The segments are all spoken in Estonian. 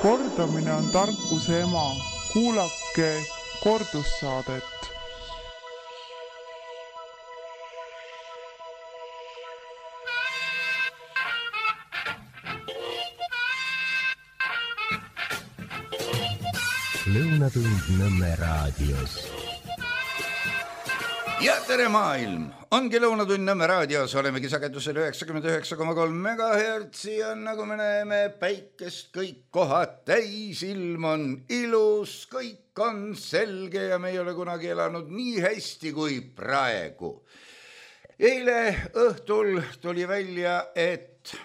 Kordamine on tarkuse ema. Kuulake kordussaadet. Lõunatund Nõmme raadios. Ja tere maailm! Ongi Lõunatund Nõmme raadios, olemegi sagedusel 99,3 MHz ja nagu me näeme päikest kõik kohad täis, ilm on ilus, kõik on selge ja me ei ole kunagi elanud nii hästi kui praegu. Eile õhtul tuli välja, et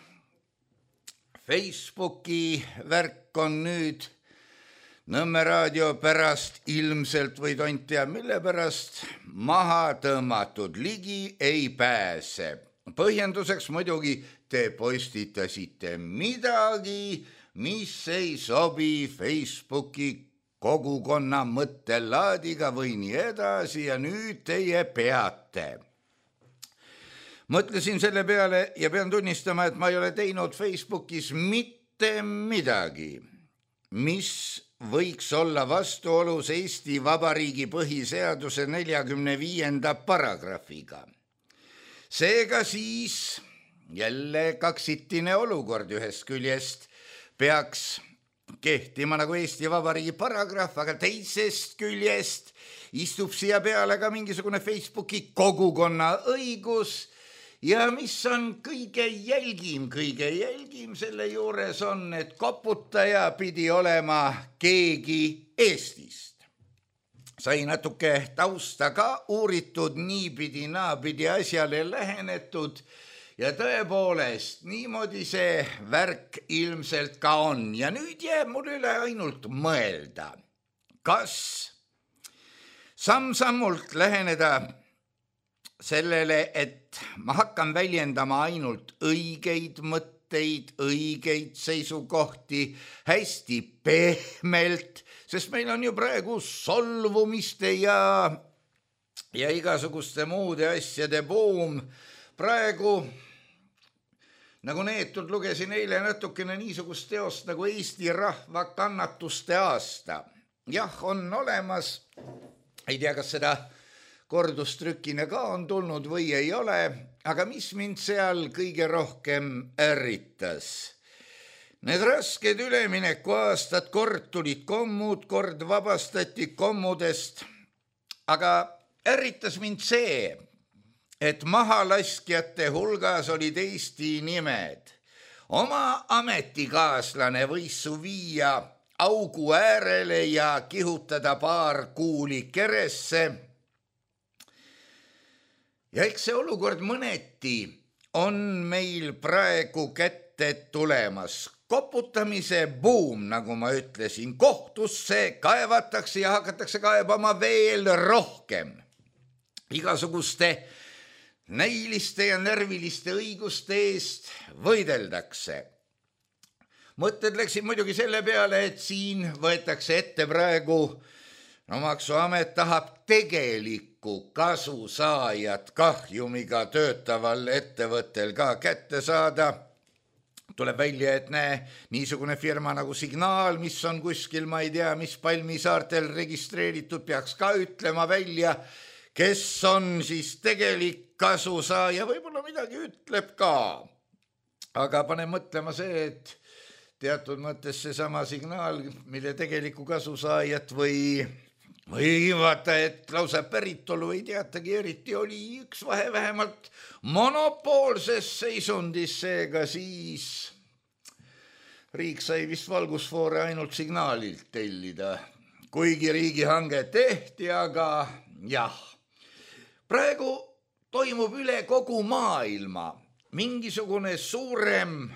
Facebooki värk on nüüd Nõmme raadio pärast ilmselt või tont teab mille pärast maha tõmmatud, ligi ei pääse. Põhjenduseks muidugi te postitasite midagi, mis ei sobi Facebooki kogukonna mõttelaadiga või nii edasi ja nüüd teie peate. Mõtlesin selle peale ja pean tunnistama, et ma ei ole teinud Facebookis mitte midagi, mis võiks olla vastuolus Eesti Vabariigi põhiseaduse 45. paragrahviga. Seega siis jälle kaksitine olukord, ühest küljest peaks kehtima nagu Eesti Vabariigi paragrahv, aga teisest küljest istub siia peale ka mingisugune Facebooki kogukonna õigus. Ja mis on kõige jälgim selle juures on, et koputaja pidi olema keegi Eestist. Sai natuke tausta ka uuritud, niipidi naapidi asjale lähenetud ja tõepoolest niimoodi see värk ilmselt ka on. Ja nüüd jääb mul üle ainult mõelda, kas samm-sammult läheneda sellele, et ma hakkan väljendama ainult õigeid mõtteid, õigeid seisukohti, hästi pehmelt, sest meil on ju praegu solvumiste ja igasuguste muude asjade buum. Praegu, nagu neetud, lugesin eile natukene niisugust teost nagu Eesti rahva kannatuste aasta. Jah, on olemas, ei tea, kas seda kordustrükina ka on tulnud või ei ole, aga mis mind seal kõige rohkem ärritas? Need rasked üleminekuaastad, kord tulid kommud, kord vabastati kommudest, aga ärritas mind see, et mahalaskjate hulgas olid Eesti nimed. Oma ametikaaslane võis su viia augu äärele ja kihutada paar kuuli keresse. Ja eks see olukord mõneti on meil praegu kätte tulemas. Koputamise buum, nagu ma ütlesin, kohtusse kaevatakse ja hakatakse kaebama veel rohkem. Igasuguste näiliste ja närviliste õiguste eest võideldakse. Mõtted läksid muidugi selle peale, et siin võetakse ette praegu, Maksuamet tahab tegelikku kasusaajat kahjumiga töötaval ettevõttel ka kätte saada. Tuleb välja, et niisugune firma nagu Signaal, mis on kuskil, ma ei tea, mis Palmisaartel registreeritud, peaks ka ütlema välja, kes on siis tegelik kasusaaja, võib-olla midagi ütleb ka. Aga pane mõtlema see, et teatud mõttes seesama Signaal, mille tegelikku kasusaajat või vaata, et lausa päritolu ei teatagi eriti, oli üks vahe vähemalt monopoolses seisundis, seega siis riik sai vist valgusfoore ainult Signaalilt tellida, kuigi riigihange tehti, aga jah. Praegu toimub üle kogu maailma mingisugune suurem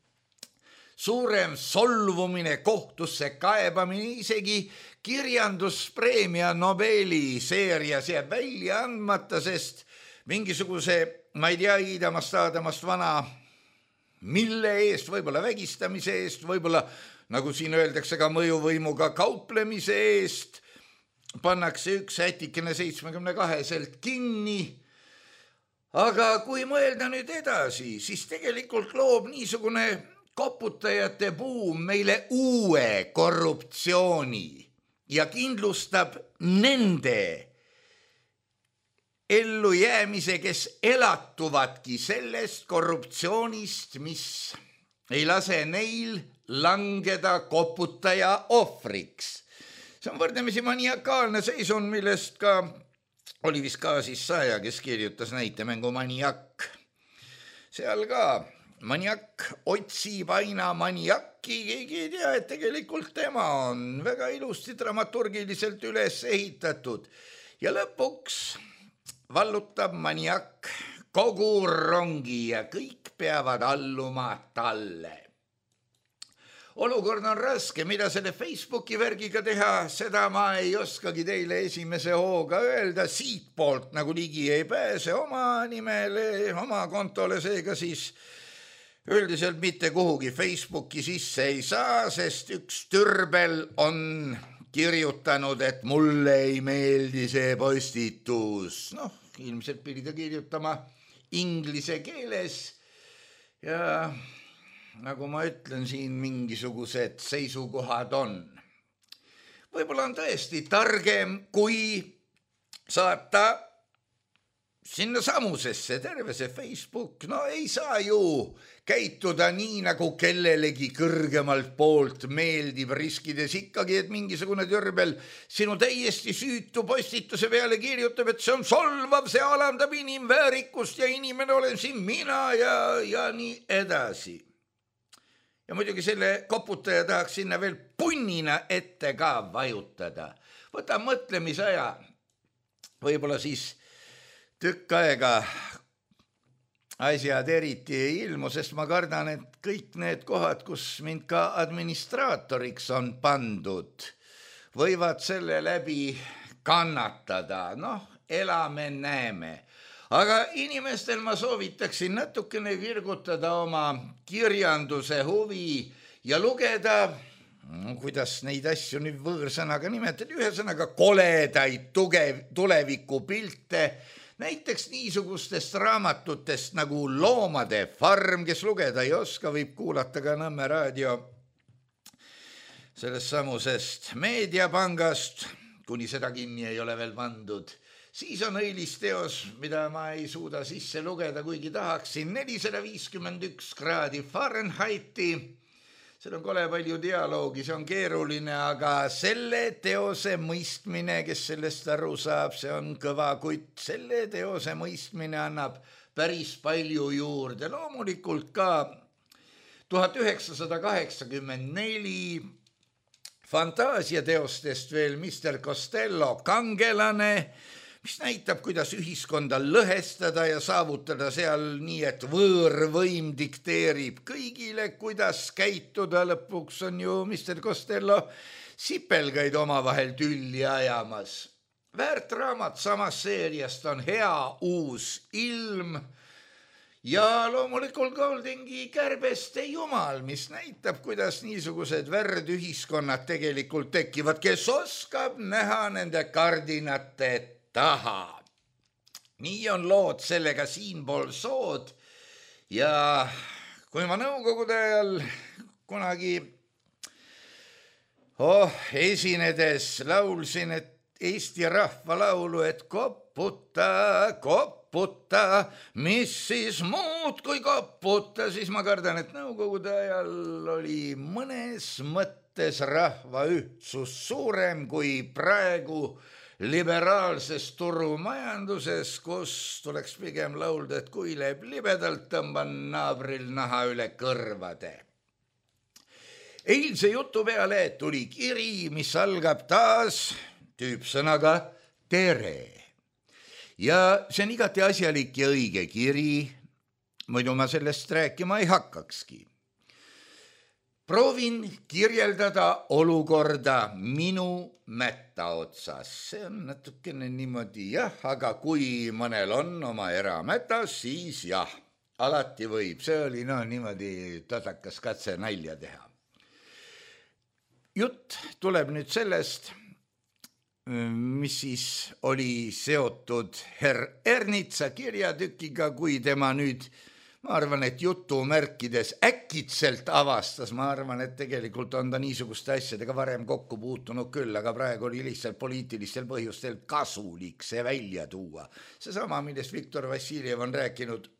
solvumine, kohtusse kaebamine, isegi kirjanduspreemia Nobeli seerias jääb välja andmata, sest mingisuguse, ma ei tea, iidamast vana, mille eest, võib-olla vägistamise eest, võib-olla, nagu siin öeldakse, ka mõjuvõimuga kauplemise eest, pannakse üks ätikene 72 kinni. Aga kui mõelda nüüd edasi, siis tegelikult loob niisugune koputajate buum meile uue korruptsiooni ja kindlustab nende ellujäämise, kes elatuvadki sellest korruptsioonist, mis ei lase neil langeda koputaja ohvriks. See on võrdlemisi maniakaalne seisund, millest ka oli vist ka siis Saja, kes kirjutas näitemängu Maniak. Seal ka maniak otsib aina maniakki, keegi ei tea, et tegelikult tema on väga ilusti dramaturgiliselt üles ehitatud ja lõpuks vallutab maniak kogu rongi ja kõik peavad alluma talle. Olukord on raske, mida selle Facebooki värgiga teha, seda ma ei oskagi teile esimese hooga öelda, siit poolt nagu ligi ei pääse oma nimele, oma kontole, seega siis üldiselt mitte kuhugi Facebooki sisse ei saa, sest üks türbel on kirjutanud, et mulle ei meeldi see postitus. Ilmselt pidi ta kirjutama inglise keeles ja nagu ma ütlen, siin mingisugused seisukohad on. Võib-olla on tõesti targem, kui saata sinna samusesse terve see Facebook. Ei saa ju käituda nii, nagu kellelegi kõrgemalt poolt meeldib, riskides ikkagi, et mingisugune türbel sinu täiesti süütu postituse peale kirjutab, et see on solvav, see alandab inimväärikust ja inimene olen siin mina ja nii edasi. Ja muidugi selle koputaja tahaks sinna veel punnina ette ka vajutada. Võta mõtlemisaja, võib-olla siis tükk aega asjad eriti ei ilmu, sest ma kardan, et kõik need kohad, kus mind ka administraatoriks on pandud, võivad selle läbi kannatada. Elame, näeme. Aga inimestel ma soovitaksin natukene virgutada oma kirjanduse huvi ja lugeda, kuidas neid asju nüüd võõrsõnaga nimetada, ühesõnaga koledaid tulevikupilte, näiteks niisugustest raamatutest nagu Loomade farm, kes lugeda ei oska, võib kuulata ka Nõmme raadio sellest samusest meediapangast, kuni seda kinni ei ole veel pandud. Siis on õilis teos, mida ma ei suuda sisse lugeda, kuigi tahaksin, 451 kraadi Fahrenheiti. Seal on kole palju dialoogi, see on keeruline, aga selle teose mõistmine, kes sellest aru saab, see on kõva kutt. Selle teose mõistmine annab päris palju juurde. Loomulikult ka 1984 fantaasiateostest veel Mr. Costello Kangelane, mis näitab, kuidas ühiskonda lõhestada ja saavutada seal nii, et võõrvõim dikteerib kõigile, kuidas käituda. Lõpuks on ju Mr. Costello sipelgaid omavahel tülli ajamas. Väärt raamat samast seeriast on Hea uus ilm ja loomulikult Goldingi Kärbeste jumal, mis näitab, kuidas niisugused värdühiskonnad tegelikult tekivad, kes oskab näha nende kardinate taha. Nii on lood sellega siinpool sood ja kui ma nõukogude ajal kunagi esinedes laulsin, et Eesti rahvalaulu, et koputa, koputa, mis siis muud kui koputa, siis ma kardan, et nõukogude ajal oli mõnes mõttes rahva ühtsus suurem kui praegu liberaalses turumajanduses, kus tuleks pigem laulda, et kui läheb libedalt, tõmban naabril naha üle kõrvade. Eilse jutu peale tuli kiri, mis algab taas tüüpsõnaga tere. Ja see on igati asjalik ja õige kiri, muidu ma sellest rääkima ei hakkakski. Proovin kirjeldada olukorda minu mätta otsas. See on natukene niimoodi jah, aga kui mõnel on oma eramätas, siis jah, alati võib. See oli niimoodi tatakas katse nalja teha. Jutt tuleb nüüd sellest, mis siis oli seotud Herr Ernitsa kirjatükiga, kui tema nüüd ma arvan, et jutumärkides äkitselt avastas, ma arvan, et tegelikult on ta niisuguste asjadega varem kokku puutunud küll, aga praegu oli lihtsalt poliitilistel põhjustel kasulik see välja tuua. Seesama, millest Viktor Vassiljev on rääkinud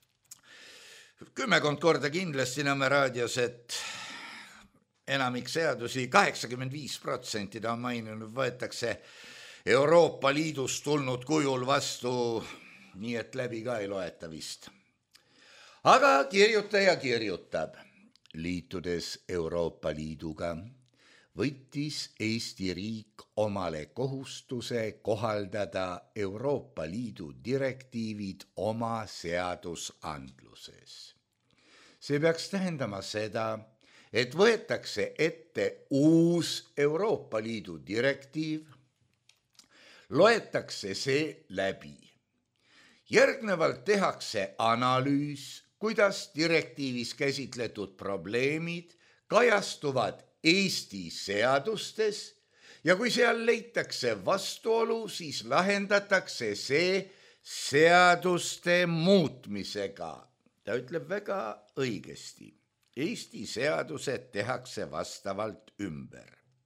10 korda kindlasti Nõmme raadios, et enamik seadusi, 85% ta on maininud, võetakse Euroopa Liidust tulnud kujul vastu, nii et läbi ka ei loeta vist. Aga kirjutaja kirjutab, liitudes Euroopa Liiduga võttis Eesti riik omale kohustuse kohaldada Euroopa Liidu direktiivid oma seadusandluses. See peaks tähendama seda, et võetakse ette uus Euroopa Liidu direktiiv, loetakse see läbi. Järgnevalt tehakse analüüs, kuidas direktiivis käsitletud probleemid kajastuvad Eesti seadustes ja kui seal leitakse vastuolu, siis lahendatakse see seaduste muutmisega. Ta ütleb väga õigesti. Eesti seadused tehakse vastavalt ümber.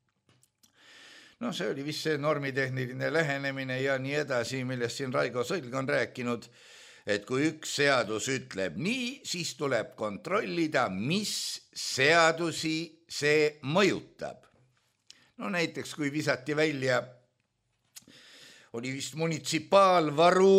No see oli vist see normitehniline lähenemine ja nii edasi, millest siin Raigo Sõlg on rääkinud, et kui üks seadus ütleb nii, siis tuleb kontrollida, mis seadusi see mõjutab. No näiteks, kui visati välja, oli vist munitsipaalvaru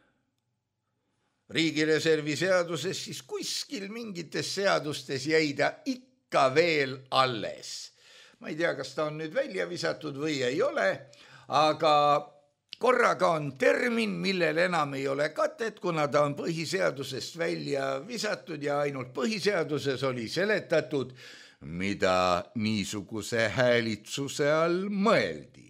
riigireservi seaduses, siis kuskil mingites seadustes jäi ta ikka veel alles. Ma ei tea, kas ta on nüüd välja visatud või ei ole, aga korraga on termin, millel enam ei ole katet, kuna ta on põhiseadusest välja visatud ja ainult põhiseaduses oli seletatud, mida niisuguse häälitsuse all mõeldi.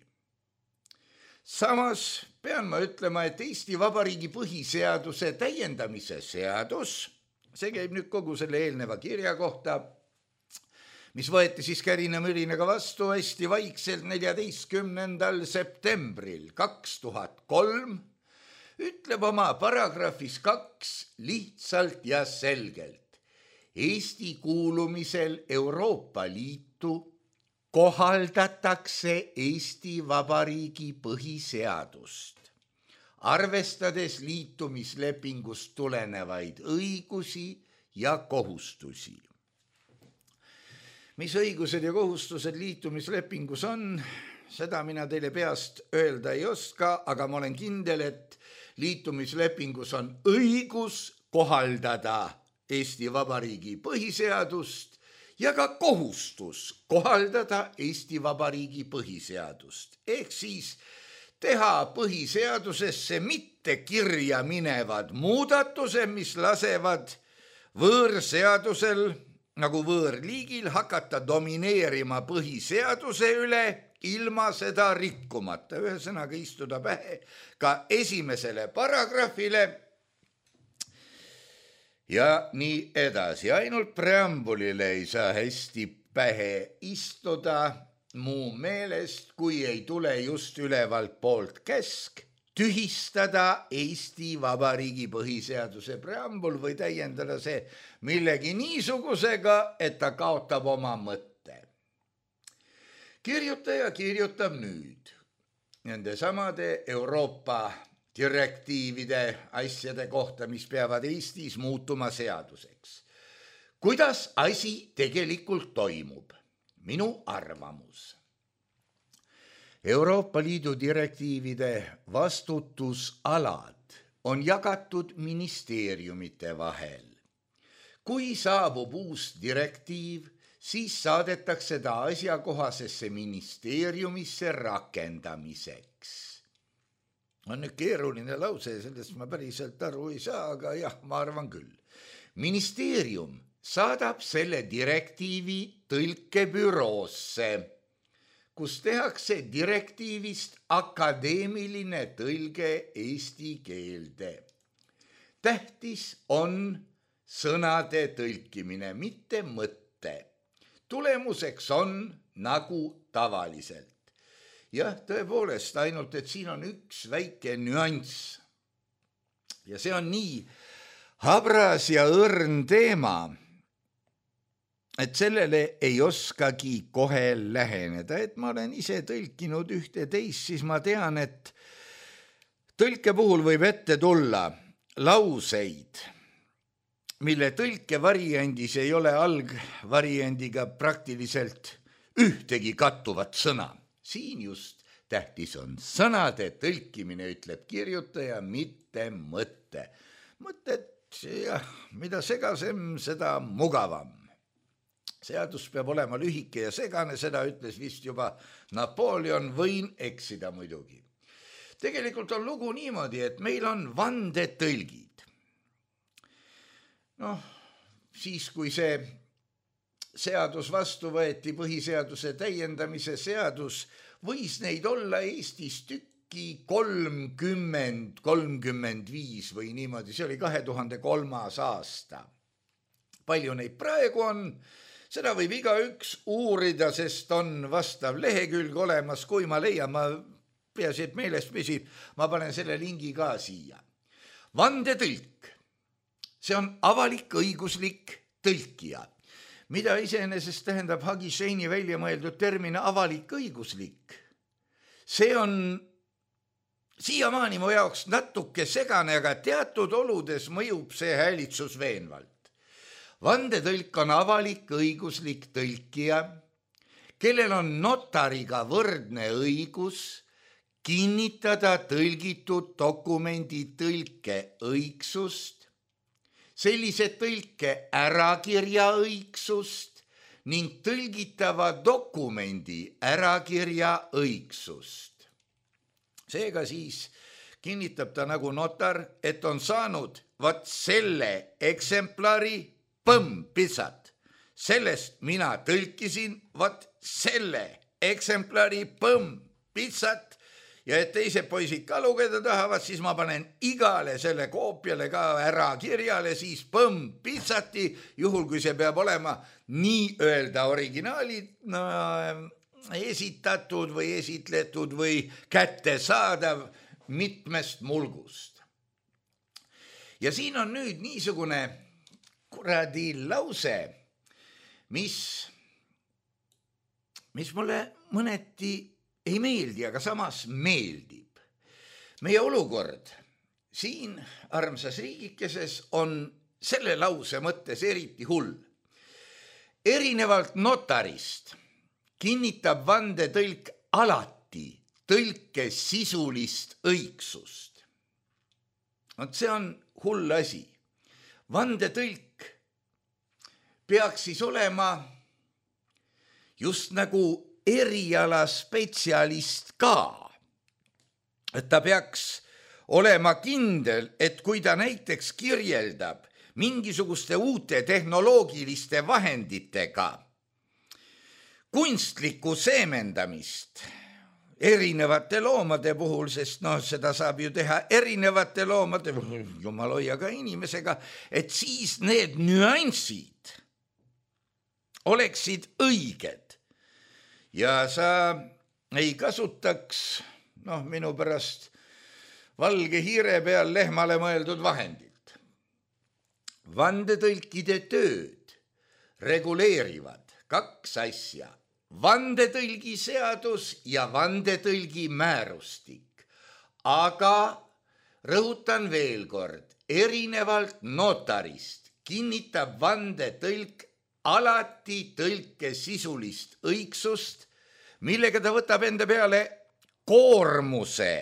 Samas pean ma ütlema, et Eesti Vabariigi põhiseaduse täiendamise seadus, see käib nüüd kogu selle eelneva kirja kohta, mis võeti siis kärina-mürinaga vastu hästi vaikselt 14. septembril 2003, ütleb oma paragrahvis 2 lihtsalt ja selgelt. Eesti kuulumisel Euroopa Liitu kohaldatakse Eesti Vabariigi põhiseadust, arvestades liitumislepingust tulenevaid õigusi ja kohustusi. Mis õigused ja kohustused liitumislepingus on, seda mina teile peast öelda ei oska, aga ma olen kindel, et liitumislepingus on õigus kohaldada Eesti Vabariigi põhiseadust ja ka kohustus kohaldada Eesti Vabariigi põhiseadust. Ehk siis teha põhiseadusesse mitte kirja minevad muudatused, mis lasevad võõrseadusel nagu võõrliigil hakata domineerima põhiseaduse üle ilma seda rikkumata. Ühesõnaga istuda pähe ka esimesele paragrahvile ja nii edasi. Ainult preambulile ei saa hästi pähe istuda muu meelest, kui ei tule just ülevalt poolt käsk tühistada Eesti Vabariigi põhiseaduse preambul või täiendada see millegi niisugusega, et ta kaotab oma mõtte. Kirjutaja kirjutab nüüd nende samade Euroopa direktiivide asjade kohta, mis peavad Eestis muutuma seaduseks. Kuidas asi tegelikult toimub? Minu arvamus. Euroopa Liidu direktiivide vastutusalad on jagatud ministeeriumite vahel. Kui saabub uus direktiiv, siis saadetakse ta asjakohasesse ministeeriumisse rakendamiseks. On nüüd keeruline lause, sellest ma päriselt aru ei saa, aga jah, ma arvan küll. Ministeerium saadab selle direktiivi tõlkebüroosse, kus tehakse direktiivist akadeemiline tõlge eesti keelde. Tähtis on sõnade tõlkimine, mitte mõtte. Tulemuseks on nagu tavaliselt. Jah, tõepoolest, ainult et siin on üks väike nüanss. Ja see on nii, habras ja õrn teema, et sellele ei oskagi kohe läheneda, et ma olen ise tõlkinud ühte teist, siis ma tean, et tõlke puhul võib ette tulla lauseid, mille tõlkevariandis ei ole algvariandiga praktiliselt ühtegi kattuvat sõna. Siin just tähtis on sõnade tõlkimine, ütleb kirjutaja, mitte mõte. Mõtet, jah, mida segasem, seda mugavam. Seadus peab olema lühike ja segane, seda ütles vist juba Napoleon, võin eksida muidugi. Tegelikult on lugu niimoodi, et meil on vandetõlgid. Siis kui see seadus vastu võeti, põhiseaduse täiendamise seadus, võis neid olla Eestis tükki 30, 35 või niimoodi, see oli 2003. aasta. Palju neid praegu on? Seda võib igaüks uurida, sest on vastav lehekülg olemas, kui ma leian, ma peaasi, et meelest püsib, ma panen selle lingi ka siia. Vandetõlk, see on avalik-õiguslik tõlkija, mida iseenesest tähendab Hagi Sheini välja mõeldud termin avalik-õiguslik. See on siiamaani mu jaoks natuke segane, aga teatud oludes mõjub see häälitsus veenvalt. Vandetõlk on avalik-õiguslik tõlkija, kellel on notariga võrdne õigus kinnitada tõlgitud dokumendi tõlke õigsust, sellise tõlke ärakirja õigsust ning tõlgitava dokumendi ärakirja õigsust. Seega siis kinnitab ta nagu notar, et on saanud selle eksemplari pitsat. Sellest mina tõlkisin selle eksemplari pitsat ja et teised poisid ka lugeda tahavad, siis ma panen igale selle koopiale ka ära kirjale siis pitsati, juhul kui see peab olema nii-öelda originaali esitatud või esitletud või kättesaadav mitmest mulgust. Ja siin on nüüd niisugune kuradi lause, mis mulle mõneti ei meeldi, aga samas meeldib. Meie olukord siin armsas riigikeses on selle lause mõttes eriti hull. Erinevalt notarist kinnitab vandetõlk alati tõlke sisulist õigsust. See on hull asi. Vandetõlk peaks siis olema just nagu erialaspetsialist ka. Et ta peaks olema kindel, et kui ta näiteks kirjeldab mingisuguste uute tehnoloogiliste vahenditega kunstlikku seemendamist erinevate loomade puhul, sest seda saab ju teha erinevate loomade puhul, jumal hoia ka inimesega, et siis need nüansid oleksid õiged ja sa ei kasutaks minu pärast valge hiire peal lehmale mõeldud vahendit. Vandetõlkide tööd reguleerivad 2 asja. Vandetõlgi seadus ja vandetõlgi määrustik. Aga rõhutan veel kord, erinevalt notarist kinnitab vandetõlk alati tõlke sisulist õigsust, millega ta võtab enda peale koormuse,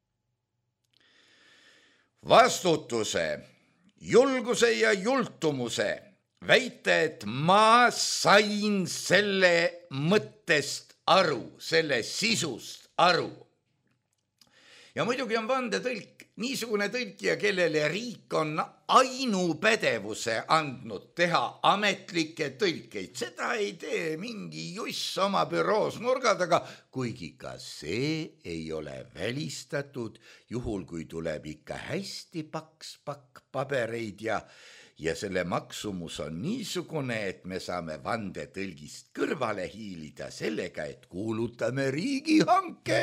vastutuse, julguse ja jultumuse väita, et ma sain selle mõttest aru, selle sisust aru. Ja muidugi on vandetõlk niisugune tõlkija, kellele riik on ainupädevuse andnud teha ametlikke tõlkeid. Seda ei tee mingi juss oma büroos nurga taga, kuigi ka see ei ole välistatud, juhul kui tuleb ikka hästi paks pakk pabereid ja selle maksumus on niisugune, et me saame vandetõlgist kõrvale hiilida sellega, et kuulutame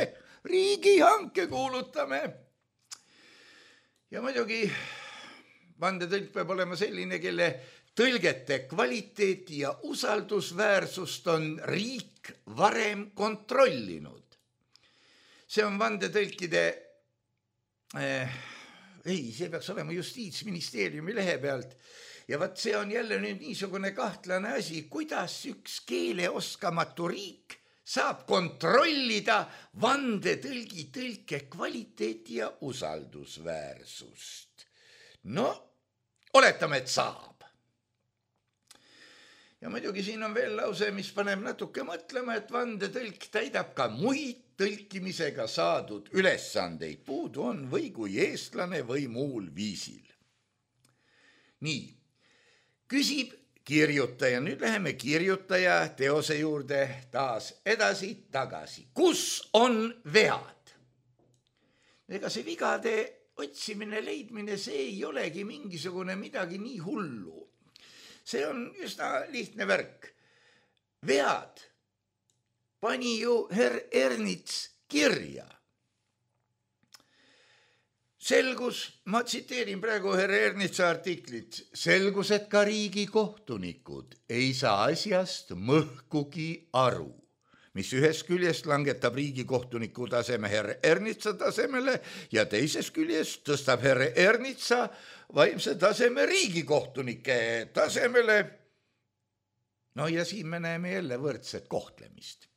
riigihanke kuulutame. Ja muidugi vandetõlk peab olema selline, kelle tõlgete kvaliteeti ja usaldusväärsust on riik varem kontrollinud. See on vandetõlkide, see peaks olema Justiitsministeeriumi lehe pealt. Ja vaat see on jälle nüüd niisugune kahtlane asi, kuidas üks keeleoskamatu riik saab kontrollida vandetõlgi tõlke kvaliteeti ja usaldusväärsust. No, oletame, et saab. Ja muidugi siin on veel lause, mis paneb natuke mõtlema, et vandetõlk täidab ka muid tõlkimisega saadud ülesandeid. Puudu on või kui eestlane või muul viisil. Nii, küsib kirjutaja. Nüüd läheme kirjutaja teose juurde taas edasi tagasi. Kus on vead? Ega see vigade otsimine, leidmine, see ei olegi mingisugune midagi nii hullu. See on üsna lihtne värk. Vead pani ju herr Ernits kirja. Selgus, ma tsiteerin praegu herr Ernitsa artiklit, selgus, et ka riigikohtunikud ei saa asjast mõhkugi aru, mis ühest küljest langetab riigikohtuniku taseme herr Ernitsa tasemele ja teises küljest tõstab herr Ernitsa vaimse taseme riigikohtunike tasemele. No ja siin me näeme jälle võrdset kohtlemist.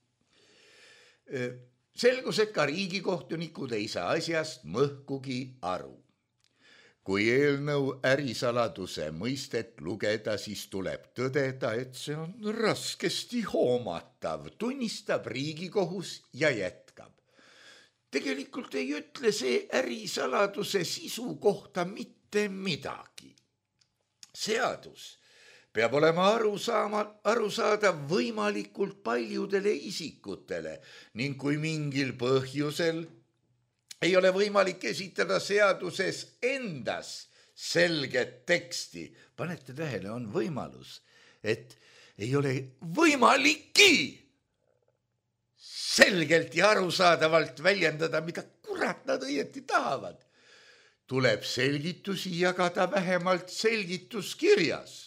Selgus, et ka riigikohtunikud ei saa asjast mõhkugi aru. Kui eelnõu ärisaladuse mõistet lugeda, siis tuleb tõdeda, et see on raskesti hoomatav, tunnistab Riigikohus ja jätkab. Tegelikult ei ütle see ärisaladuse sisu kohta mitte midagi. Seadus peab olema arusaadav võimalikult paljudele isikutele ning kui mingil põhjusel ei ole võimalik esitada seaduses endas selget teksti. Panete tähele, on võimalus, et ei ole võimaliki selgelt ja arusaadavalt väljendada, mida kurat nad õieti tahavad. Tuleb selgitusi jagada vähemalt selgituskirjas.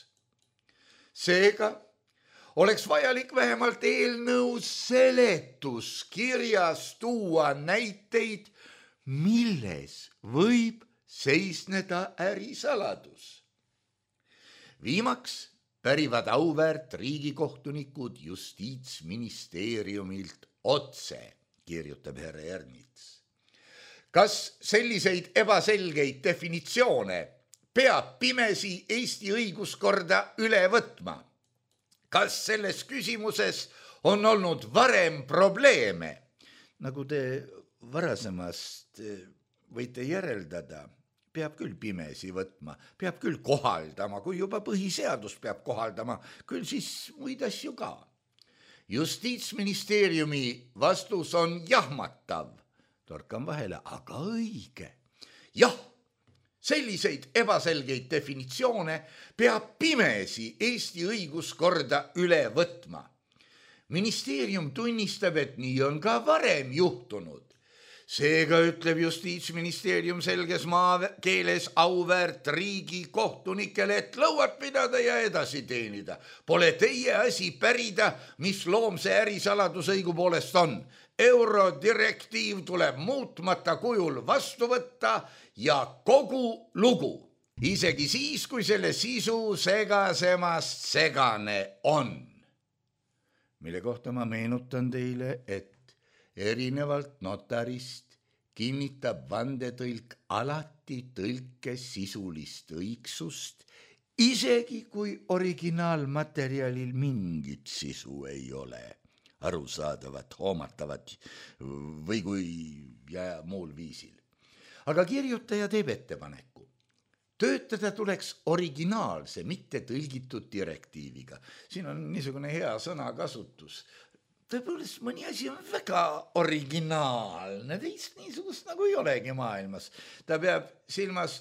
Seega oleks vajalik vähemalt eelnõu seletuskirjas tuua näiteid, milles võib seisneda ärisaladus. Viimaks pärivad auväärt riigikohtunikud Justiitsministeeriumilt otse, kirjutab herr Ernits. Kas selliseid ebaselgeid definitsioone peab pimesi Eesti õiguskorda üle võtma? Kas selles küsimuses on olnud varem probleeme? Nagu te varasemast võite järeldada, peab küll pimesi võtma, peab küll kohaldama, kui juba põhiseadus peab kohaldama, küll siis muid asju ka. Justiitsministeeriumi vastus on jahmatav. Torkan vahele, aga õige. Jah, selliseid ebaselgeid definitsioone peab pimesi Eesti õiguskorda üle võtma. Ministeerium tunnistab, et nii on ka varem juhtunud. Seega ütleb Justiitsministeerium selges maakeeles auväärt riigikohtunikele, et lõuad pidada ja edasi teenida. Pole teie asi pärida, mis loomse ärisaladus õigupoolest on. Eurodirektiiv tuleb muutmata kujul vastu võtta ja kogu lugu. Isegi siis, kui selle sisu segasemast segane on. Mille kohta ma meenutan teile, et erinevalt notarist kinnitab vandetõlk alati tõlke sisulist õigsust, isegi kui originaalmaterjalil mingit sisu ei ole, arusaadavat, hoomatavat või kui ja muul viisil. Aga kirjutaja teeb ettepaneku. Töötada tuleks originaalse, mitte tõlgitud direktiiviga. Siin on niisugune hea sõnakasutus. Tõepoolest, mõni asi on väga originaalne, teist niisugust nagu ei olegi maailmas. Ta peab silmas,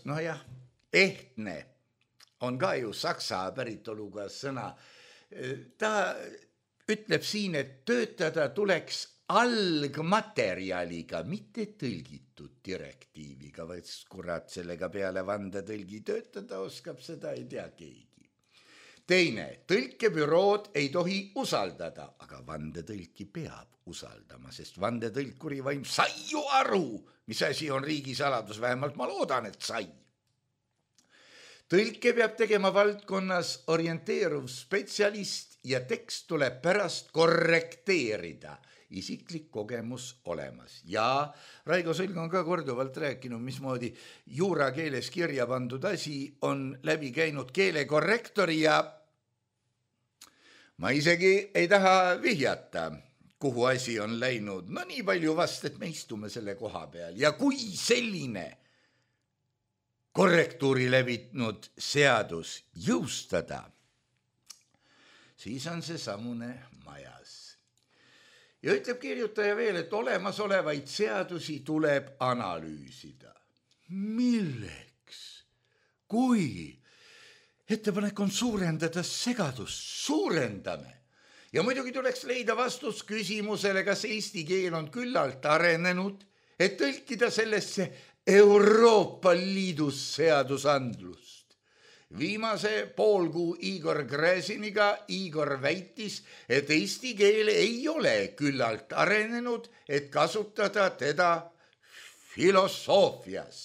ehtne on ka ju saksa päritoluga sõna. Ta ütleb siin, et töötada tuleks algmaterjaliga, mitte tõlgitud direktiiviga, vaid kurat sellega peale vandetõlgi töötada oskab, seda ei tea keegi. Teine, tõlkebürood ei tohi usaldada, aga vandetõlki peab usaldama, sest vandetõlkuri vaim sai ju aru, mis asi on riigisaladus, vähemalt ma loodan, et sai. Tõlke peab tegema valdkonnas orienteeruv spetsialist ja tekst tuleb pärast korrekteerida, isiklik kogemus olemas. Ja Raigo Sõlg on ka korduvalt rääkinud, mismoodi juura keeles kirja pandud asi on läbi käinud keelekorrektori ja ma isegi ei taha vihjata, kuhu asi on läinud. No nii palju vast, et me istume selle koha peal ja kui selline korrektuuri levinud seadus jõustada, siis on see samune majas. Ja ütleb kirjutaja veel, et olemasolevaid seadusi tuleb analüüsida. Milleks? Kui ettepanek on suurendada segadust, suurendame. Ja muidugi tuleks leida vastus küsimusele, kas eesti keel on küllalt arenenud, et tõlkida sellesse Euroopa Liidus seadusandlust. Viimase poolkuu Igor Gräziniga Igor väitis, et eesti keel ei ole küllalt arenenud, et kasutada teda filosoofias.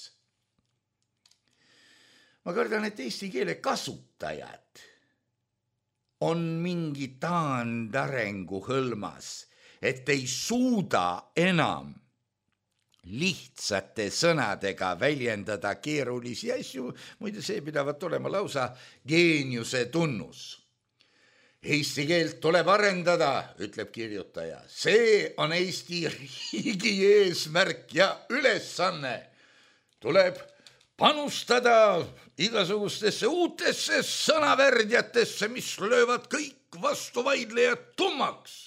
Ma kardan, et eesti keele kasutajad on mingi taandarengu hõlmas, et ei suuda enam lihtsate sõnadega väljendada keerulisi asju, muide see pidavat olema lausa geeniuse tunnus. Eesti keelt tuleb arendada, ütleb kirjutaja. See on Eesti riigi eesmärk ja ülesanne. Tuleb panustada igasugustesse uutesse sõnavärdjatesse, mis löövad kõik vastuvaidlejad tummaks.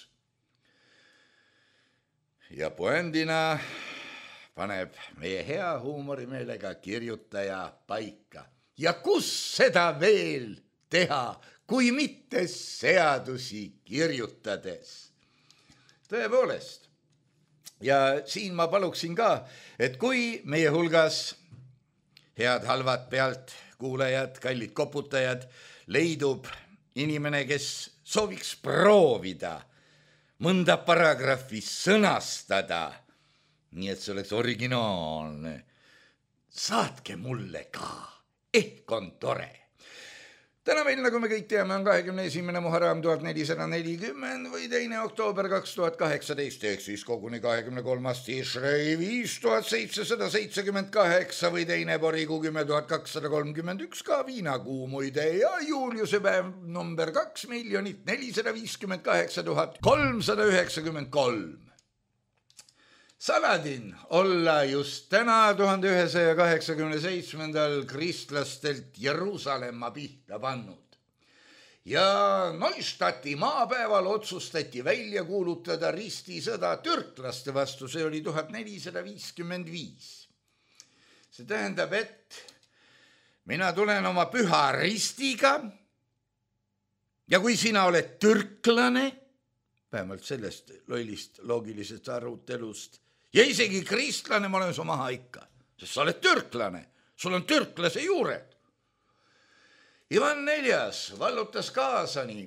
Ja puändina paneb meie hea huumorimeelega kirjutaja paika. Ja kus seda veel teha, kui mitte seadusi kirjutades? Tõepoolest. Ja siin ma paluksin ka, et kui meie hulgas head halvad pealt kuulajad, kallid koputajad, leidub inimene, kes sooviks proovida mõnda paragrahvi sõnastada, nii et see oleks originaalne. Saatke mulle ka, ehk on tore. Täna meil, nagu me kõik teame, on 21. Muharram 1440 või 2. oktoober 2018, ehk siis koguni 23. Tishrei 5778 või 2. Porigu 10231 ka viinakuu muide ja Juliuse päev number 2 458 393. Saladin olla just täna 1187. kristlastelt Jeruusalemma pihta pannud. Ja Neustati maapäeval otsustati välja kuulutada ristisõda türklaste vastu, see oli 1455. See tähendab, et mina tulen oma püha ristiga ja kui sina oled türklane, vähemalt sellest lollist loogilisest arutelust, ja isegi kristlane, ma olen su maha ikka, sest sa oled türklane, sul on türklase juured. Ivan IV vallutas Kaasani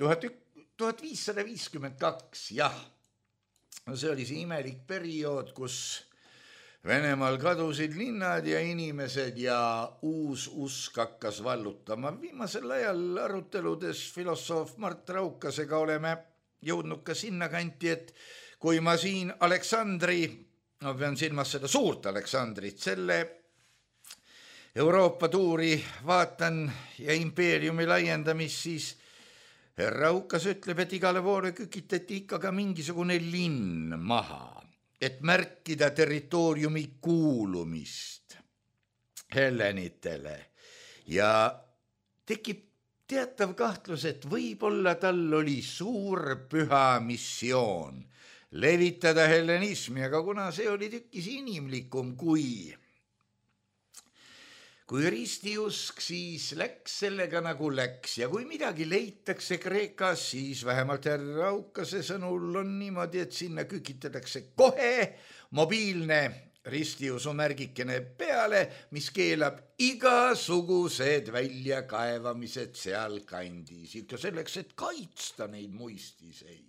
1552, jah. See oli see imelik periood, kus Venemaal kadusid linnad ja inimesed ja uus usk hakkas vallutama. Viimasel ajal aruteludes filosoof Mart Raukasega oleme jõudnud ka sinna kanti, et kui ma siin Aleksandri, ma pean silmas seda suurt Aleksandrit, selle Euroopa tuuri vaatan ja impeeriumi laiendamist, siis Raukas ütleb, et igale poole kükitati ikka ka mingisugune linn maha, et märkida territooriumi kuulumist hellenitele ja tekib teatav kahtlus, et võib-olla tal oli suur püha missioon levitada hellenismi, aga kuna see oli tükkis inimlikum kui ristiusk, siis läks sellega nagu läks ja kui midagi leitakse Kreekas, siis vähemalt härra Aukase sõnul on niimoodi, et sinna kükitatakse kohe mobiilne ristiusumärgikene peale, mis keelab igasugused väljakaevamised seal kandis, ikka selleks, et kaitsta neid muistiseid.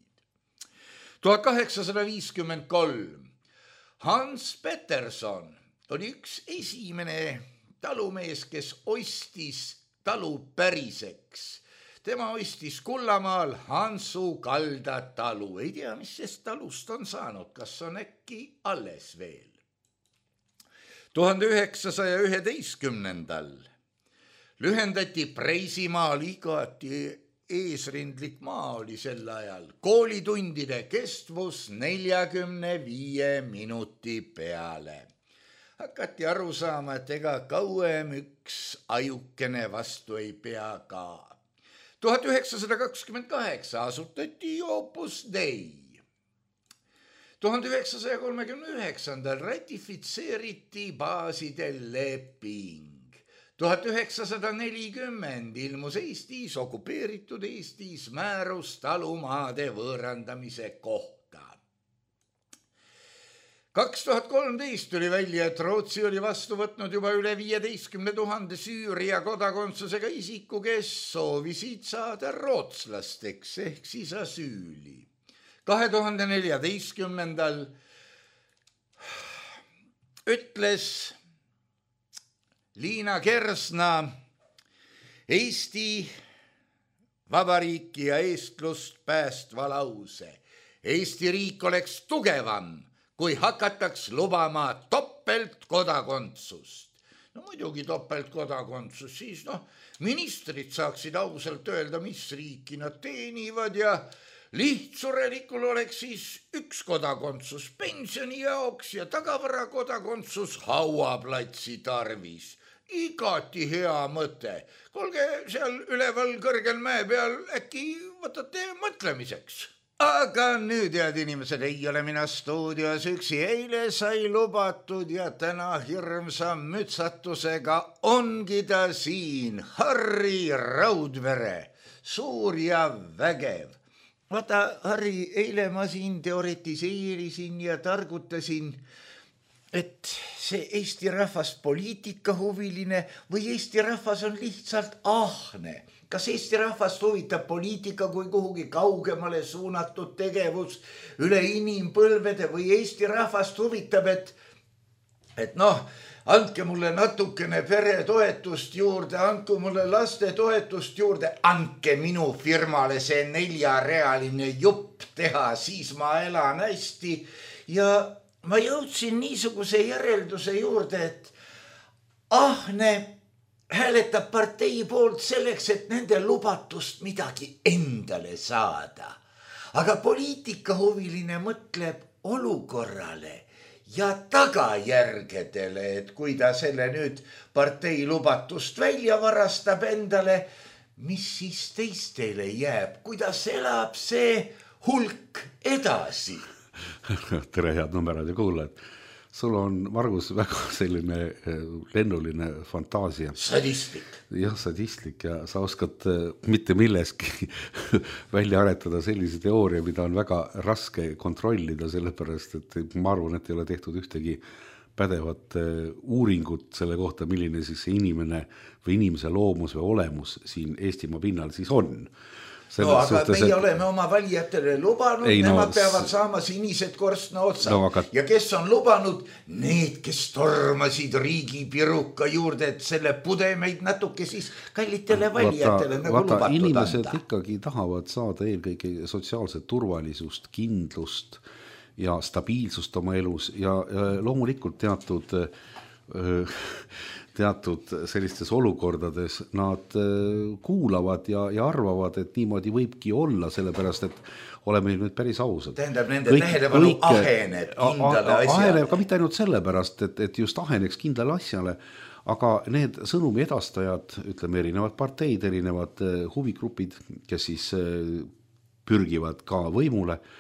1853 Hans Peterson oli üks esimene talumees, kes ostis talu päriseks. Tema ostis Kullamaal Hansu kalda talu. Ei tea, mis sest talust on saanud, kas on äkki alles veel. 1911. lühendati Preisimaal igati eesrindlik maa oli sel ajal. Koolitundide kestvus 45 minuti peale. Hakati aru saama, et ega kauem üks ajukene vastu ei pea ka. 1928 asutati Opus Dei. 1939 ratifitseeriti baaside leping. 1940 ilmus Eestis, okupeeritud Eestis määrus talumaade võõrandamise kohta. 2013 tuli välja, et Rootsi oli vastu võtnud juba üle 15 000 Süüria kodakondsusega isiku, kes soovisid saada rootslasteks ehk siis asüüli. 2014 ütles Liina Kersna Eesti Vabariiki ja eestlust päästva lause. Eesti riik oleks tugevam, kui hakataks lubama topeltkodakondsust. No muidugi topeltkodakondsus, siis ministrid saaksid ausalt öelda, mis riiki nad teenivad ja lihtsurelikul oleks siis üks kodakondsus pensioni jaoks ja tagavarakodakondsus hauaplatsi tarvis. Igati hea mõte. Kuulge, seal üleval kõrgel mäe peal äkki võtate mõtlemiseks. Aga nüüd, head inimesed, ei ole mina stuudios üksi. Eile sai lubatud ja täna hirmsa mütsatusega ongi ta siin. Harri Raudvere, suur ja vägev. Vaata, Harri, eile ma siin teoretiseerisin ja targutasin, et see Eesti rahvas poliitikahuviline või Eesti rahvas on lihtsalt ahne. Kas Eesti rahvast huvitab poliitika kui kuhugi kaugemale suunatud tegevus üle inimpõlvede või Eesti rahvast huvitab, et andke mulle natukene peretoetust juurde, andke mulle lastetoetust juurde, andke minu firmale see 4-realine jupp teha, siis ma elan hästi. Ja ma jõudsin niisuguse järelduse juurde, et ahne hääletab partei poolt selleks, et nende lubatust midagi endale saada. Aga poliitikahuviline mõtleb olukorrale ja tagajärgedele, et kui ta selle nüüd partei lubatust välja varastab endale, mis siis teistele jääb, kuidas elab see hulk edasi? Tere, head Nummeraadio kuulajad. Sul on, Margus, väga selline lennuline fantaasia. Sadistlik. Jah, sadistlik ja sa oskad mitte milleski välja aretada sellise teooria, mida on väga raske kontrollida, sellepärast, et ma arvan, et ei ole tehtud ühtegi pädevat uuringut selle kohta, milline siis see inimene või inimese loomus või olemus siin Eestimaa pinnal siis on. Aga meie oleme oma valijatele lubanud, nemad peavad saama sinised korstna otsa. Ja kes on lubanud? Need, kes tormasid riigipiruka juurde, et selle pudemeid natuke siis kallitele valijatele nagu lubatud inimesed anda. Ikkagi tahavad saada eelkõige sotsiaalset turvalisust, kindlust ja stabiilsust oma elus ja loomulikult teatud sellistes olukordades nad kuulavad ja arvavad, et niimoodi võibki olla, sellepärast, et oleme nüüd päris ausad. Tähendab, nende tähelepanu aheneb kindlale asjale. Aheneb ka mitte ainult sellepärast, et just aheneks kindlale asjale, aga need sõnumi edastajad, ütleme erinevad parteid, erinevad huvigrupid, kes siis pürgivad ka võimule,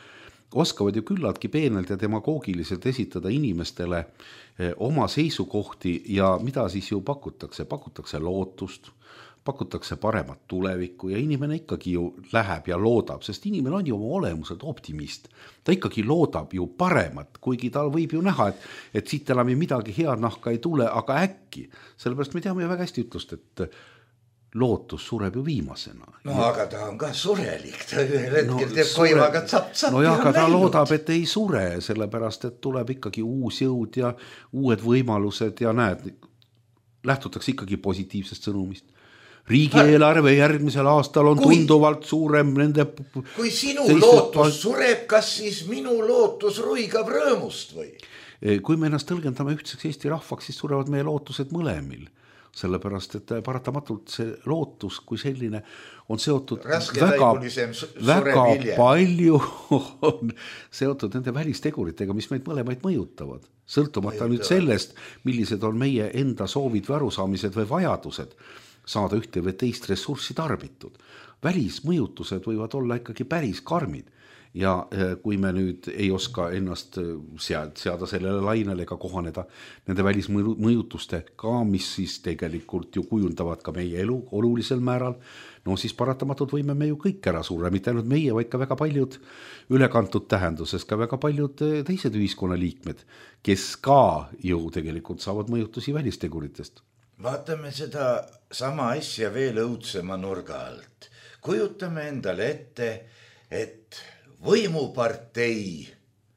oskavad ju küllaltki peenelt ja demagoogiliselt esitada inimestele oma seisukohti ja mida siis ju pakutakse lootust, pakutakse paremat tulevikku ja inimene ikkagi ju läheb ja loodab, sest inimene on ju oma olemuselt optimist. Ta ikkagi loodab ju paremat, kuigi tal võib ju näha, et siit enam midagi head nahka ei tule, aga äkki. Sellepärast me teame ju väga hästi ütlust, et lootus sureb ju viimasena. No aga ta on ka surelik, ta ühel hetkel teeb koivaga tsapp-tsapp. No jah, aga ta loodab, et ei sure, sellepärast, et tuleb ikkagi uus jõud ja uued võimalused ja näed, lähtutakse ikkagi positiivsest sõnumist. Riigieelarve järgmisel aastal on tunduvalt suurem nende... Kui sinu lootus sureb, kas siis minu lootus ruigab rõõmust või? Kui me ennast tõlgendame ühtseks Eesti rahvaks, siis surevad meie lootused mõlemil. Sellepärast, et paratamatult see lootus kui selline on seotud väga palju on seotud nende välisteguritega, mis meid mõlemaid mõjutavad. Sõltumata nüüd sellest, millised on meie enda soovid või arusaamised või vajadused saada ühte või teist ressurssi tarbitud. Välismõjutused võivad olla ikkagi päris karmid. Ja kui me nüüd ei oska ennast seada sellele lainele ega kohaneda nende välismõjutustega, mis siis tegelikult ju kujundavad ka meie elu olulisel määral, no siis paratamatult võime me ju kõik ära surra, mitte ainult meie, vaid ka väga paljud ülekantud tähenduses, ka väga paljud teised ühiskonnaliikmed, kes ka ju tegelikult saavad mõjutusi välisteguritest. Vaatame seda sama asja veel õudsema nurga alt. Kujutame endale ette, et võimupartei,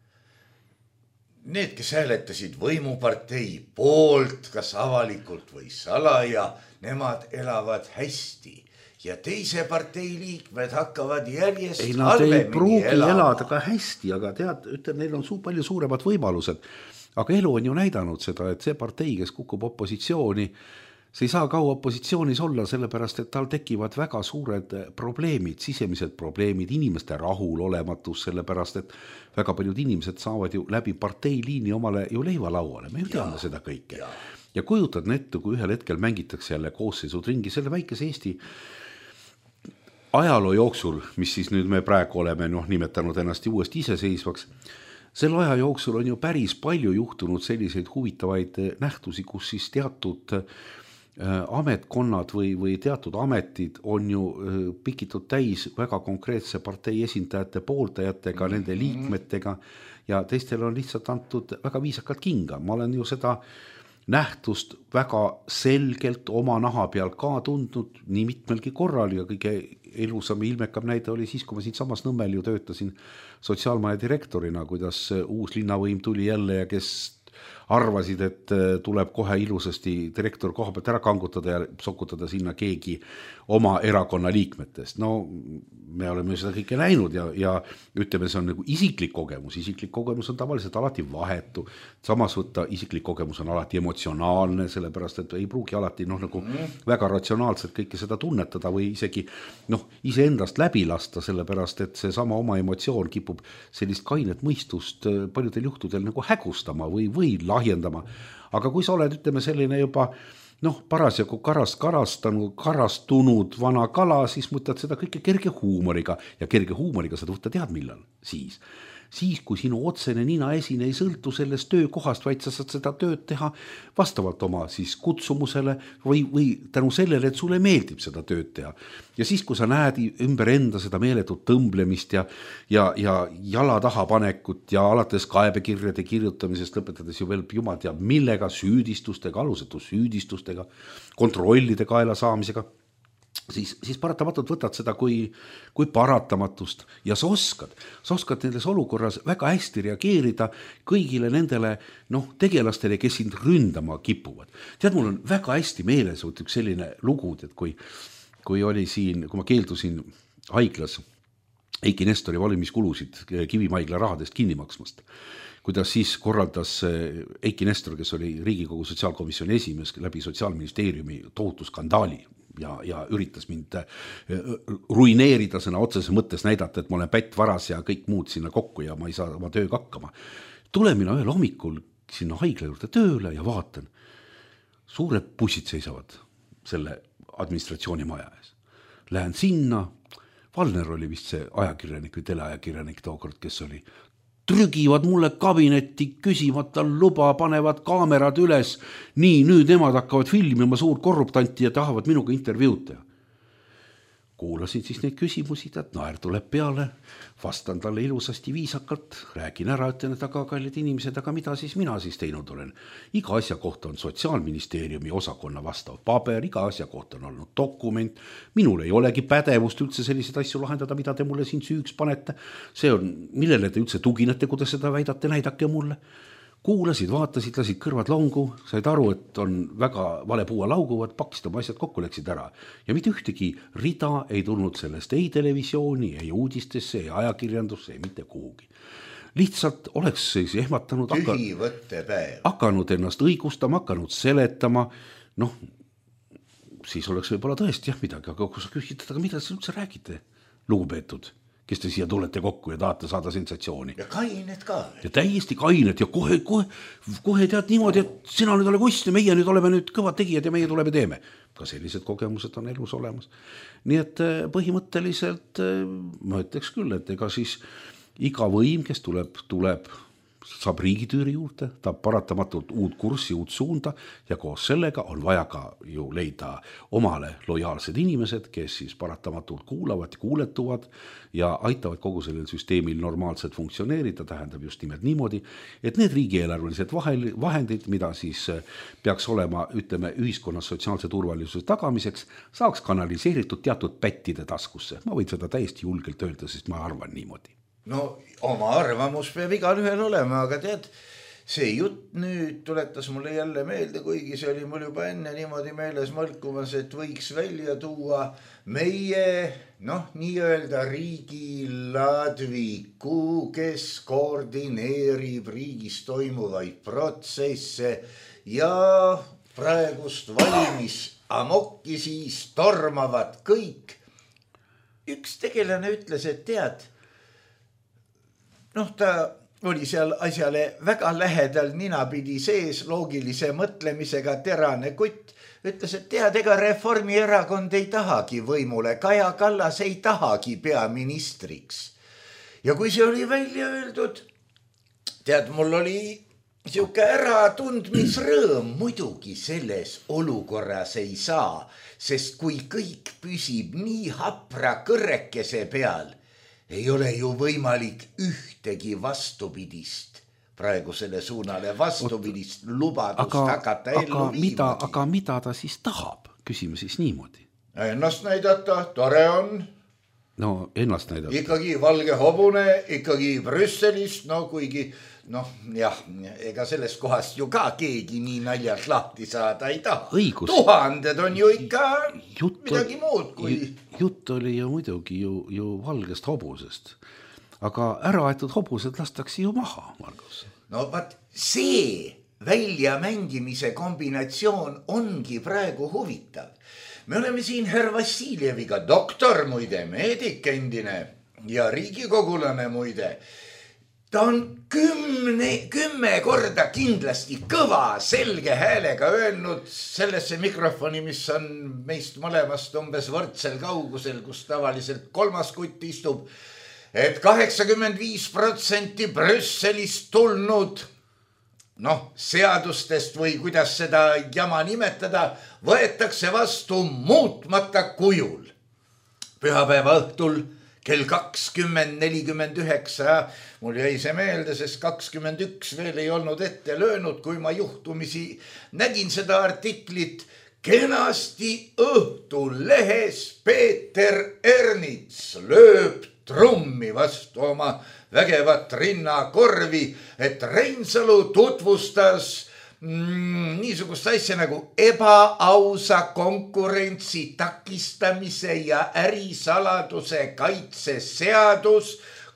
need, kes hääletasid võimupartei poolt, kas avalikult või salaja, nemad elavad hästi ja teise partei liikmed hakkavad järjest halvemini elama. Ei, nad ei pruugi elada ka hästi, aga tead, neil on palju suuremad võimalused. Aga elu on ju näidanud seda, et see partei, kes kukub opositsiooni, see ei saa kaua opositsioonis olla, sellepärast, et tal tekivad väga suured probleemid, sisemised probleemid, inimeste rahul olematus, sellepärast, et väga paljud inimesed saavad ju läbi parteiliini omale ju leiva lauale. Me ju teame seda kõike. Ja kujutad ette, kui ühel hetkel mängitakse jälle koosseisud ringi selle väikese Eesti ajaloo jooksul, mis siis nüüd me praegu oleme nimetanud ennast uuesti iseseisvaks. Selle aja jooksul on ju päris palju juhtunud selliseid huvitavaid nähtusi, kus siis teatud ametkonnad või teatud ametid on ju pikitud täis väga konkreetse partei esindajate pooldajatega, nende liikmetega ja teistele on lihtsalt antud väga viisakalt kinga. Ma olen ju seda nähtust väga selgelt oma naha peal ka tundnud nii mitmelgi korral ja kõige elusam ilmekam näide oli siis, kui ma siin samas Nõmmel ju töötasin sotsiaalmaja direktorina, kuidas uus linnavõim tuli jälle ja kes arvasid, et tuleb kohe ilusasti direktor koha pealt ära kangutada ja sokutada sinna keegi oma erakonna liikmetest. No me oleme seda kõike näinud ja ütleme, see on nagu isiklik kogemus. Isiklik kogemus on tavaliselt alati vahetu. Samas võtta isiklik kogemus on alati emotsionaalne, sellepärast, et ei pruugi alati nagu väga ratsionaalselt kõike seda tunnetada või isegi iseendast läbi lasta, sellepärast, et see sama oma emotsioon kipub sellist kainet mõistust paljudel juhtudel nagu hägustama või lahjendama. Aga kui sa oled, ütleme, selline juba parasjagu karastunud vana kala, siis mõtled seda kõike kerge huumoriga ja kerge huumoriga saad võtta tead millal siis, kui sinu otsene nina esine ei sõltu sellest töökohast, vaid sa saad seda tööd teha vastavalt oma siis kutsumusele või tänu sellele, et sulle meeldib seda tööd teha. Ja siis, kui sa näed ümber enda seda meeletut tõmblemist ja jala taha panekut ja alates kaebekirjade kirjutamisest lõpetades ju veel jumal teab millega, süüdistustega, alusetu süüdistustega, kontrollide kaela saamisega, siis paratamatult võtad seda kui paratamatust ja sa oskad nendes olukorras väga hästi reageerida kõigile nendele tegelastele, kes sind ründama kipuvad. Tead, mul on väga hästi meeles üks selline lugu, et kui oli siin, kui ma keeldusin haiglas Eiki Nestori valimiskulusid Kivimaigla rahadest kinni maksmast, kuidas siis korraldas Eiki Nestor, kes oli Riigikogu sotsiaalkomisjoni esimees läbi Sotsiaalministeeriumi tohutu skandaali ja üritas mind ruineerida sõna otsese mõttes, näidata, et ma olen pätt varas ja kõik muud sinna kokku ja ma ei saa oma tööga hakkama. Tulen mina ühel hommikul sinna haigla juurde tööle ja vaatan, suured bussid seisavad selle administratsiooni maja ees. Lähen sinna, Valner oli vist see ajakirjanik või teleajakirjanik tookord, kes oli. Trügivad mulle kabinetti, küsimata luba, panevad kaamerad üles. Nii, nüüd nemad hakkavad filmima suur korruptanti ja tahavad minuga intervjuud teha. Kuulasin siis neid küsimusi, et naer tuleb peale, vastan talle ilusasti viisakalt, räägin ära, ütlen, et aga kallid inimesed, aga mida siis mina siis teinud olen. Iga asja kohta on Sotsiaalministeeriumi osakonna vastav paber, iga asja kohta on olnud dokument, minul ei olegi pädevust üldse selliseid asju lahendada, mida te mulle siin süüks panete. See on, millele te üldse tuginete, kui te seda väidate, näidake mulle. Kuulasid, vaatasid, lasid kõrvad longu, said aru, et on väga vale puua lauguvad, pakkisid oma asjad kokku, läksid ära. Ja mitte ühtegi rida ei tulnud sellest ei televisiooni, ei uudistesse, ei ajakirjandusse, ei mitte kuhugi. Lihtsalt oleks siis ehmatanud, hakanud ennast õigustama, hakanud seletama, noh, siis oleks võib-olla tõesti midagi, aga kui sa küsid, aga mida sa üldse räägite, lugupeetud? Kes te siia tulete kokku ja tahate saada sensatsiooni. Ja kained ka. Ja täiesti kained ja kohe tead niimoodi, et sina nüüd ole kuss ja meie nüüd oleme nüüd kõvad tegijad ja meie tuleme teeme. Ka sellised kogemused on elus olemas. Nii et põhimõtteliselt ma ütleks küll, et ega siis iga võim, kes tuleb, saab riigitüüri juurde, ta paratamatult uut kurssi, uut suunda ja koos sellega on vaja ka ju leida omale lojaalsed inimesed, kes siis paratamatult kuulavad ja kuuletuvad ja aitavad kogu sellel süsteemil normaalselt funktsioneerida, tähendab just nimelt niimoodi, et need riigieelarvelised vahendid, mida siis peaks olema, ütleme, ühiskonnas sotsiaalse turvalisuse tagamiseks, saaks kanaliseeritud teatud pättide taskusse. Ma võin seda täiesti julgelt öelda, sest ma arvan niimoodi. No oma arvamus peab igal ühel olema, aga tead, see jutt nüüd tuletas mulle jälle meelde, kuigi see oli mul juba enne niimoodi meeles mõlkumas, et võiks välja tuua meie, nii-öelda riigi ladviku, kes koordineerib riigis toimuvaid protsesse ja praegust valimisamokki siis tormavad kõik. Üks tegelane ütles, et tead, ta oli seal asjale väga lähedal ninapidi sees, loogilise mõtlemisega terane kutt. Ütles, et tead, ega Reformierakond ei tahagi võimule, Kaja Kallas ei tahagi peaministriks. Ja kui see oli välja öeldud, tead, mul oli siuke äratundmisrõõm, muidugi selles olukorras ei saa, sest kui kõik püsib nii hapra kõrrekese peal, ei ole ju võimalik ühtegi vastupidist, praegusele suunale vastupidist lubadust hakata ellu viima. Aga mida ta siis tahab? Küsime siis niimoodi. Ennast näidata, tore on. No ennast näidata. Ikkagi valge hobune, ikkagi Brüsselist, kuigi, ega sellest kohast ju ka keegi nii naljalt lahti saada ei taha. Õigus. Tuhanded on ju ikka midagi muud kui... Jutt oli ju muidugi ju valgest hobusest. Aga äraaetud hobused lastakse ju maha, Margus. No vaat see väljamängimise kombinatsioon ongi praegu huvitav. Me oleme siin herr Vassiljeviga, doktor muide, meedik endine ja riigikogulane muide. Ta on 10 korda kindlasti kõva, selge häälega öelnud sellesse mikrofoni, mis on meist mõlemast umbes võrdsel kaugusel, kus tavaliselt kolmas kutt istub, et 85% Brüsselist tulnud seadustest või kuidas seda jama nimetada, võetakse vastu muutmata kujul. Pühapäeva õhtul kell 20:49, mul jäi see meelde, sest 21 veel ei olnud ette löönud, kui ma juhtumisi nägin seda artiklit. Kenasti Õhtulehes Peeter Ernits lööb trummi vastu oma vägevat rinnakorvi, et Reinsalu tutvustas niisugust asja nagu ebaausa konkurentsi takistamise ja ärisaladuse kaitse seadus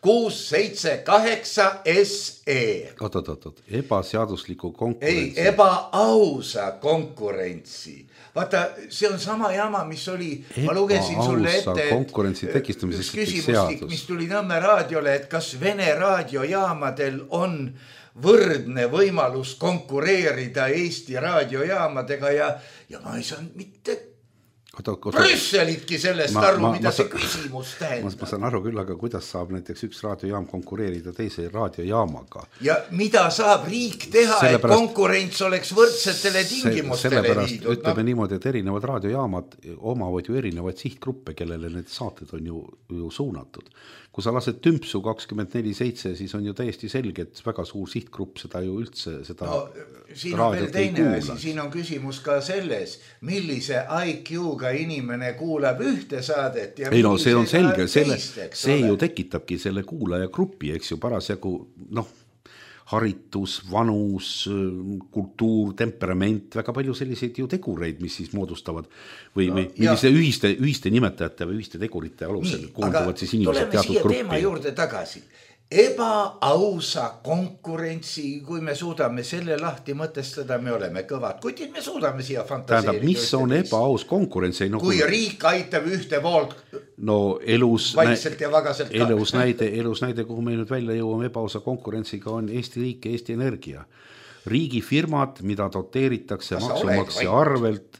678 SE. Oot, ebaseadusliku konkurentsi. Ei, ebaausa konkurentsi. Vaata, see on sama jama, mis oli, ma lugesin sulle ette konkurentsi tekistamiseks küsimustik, mis tuli Nõmme raadiole, et kas Vene raadiojaamadel on võrdne võimalus konkureerida Eesti raadiojaamadega ja ma ei saanud mitte Brüsselitki sellest aru, mida see küsimus tähendab. Ma saan aru küll, aga kuidas saab näiteks üks raadiojaam konkureerida teise raadiojaamaga? Ja mida saab riik teha, et konkurents oleks võrdsetele tingimustele viidud? Ütleme niimoodi, et erinevad raadiojaamad omavad ju erinevaid sihtgruppe, kellele need saated on ju suunatud. Kui sa lased tümpsu 24/7, siis on ju täiesti selge, et väga suur sihtgrupp seda ju üldse siin on veel teine asi, siin on küsimus ka selles, millise IQ-ga inimene kuulab ühte saadet ja see on selge, see ju tekitabki selle kuulaja grupi, eks ju, parasjagu haritus, vanus, kultuur, temperament, väga palju selliseid ju tegureid, mis siis moodustavad või millise ühiste nimetajate või ühiste tegurite alusel koonduvad siis inimesed teatud gruppi. Tuleme siia teema juurde tagasi. Ebaausa konkurentsi, kui me suudame selle lahti mõtestada, me oleme kõvad, kuid me suudame siia fantaseerida. Tähendab, mis on ebaaus konkurents? Kui riik aitab ühte poolt vaikselt ja vagaselt elus näide, kuhu me nüüd välja jõuame ebausa konkurentsiga, on Eesti riik ja Eesti Energia. Riigifirmad, mida doteeritakse maksumaksja arvelt,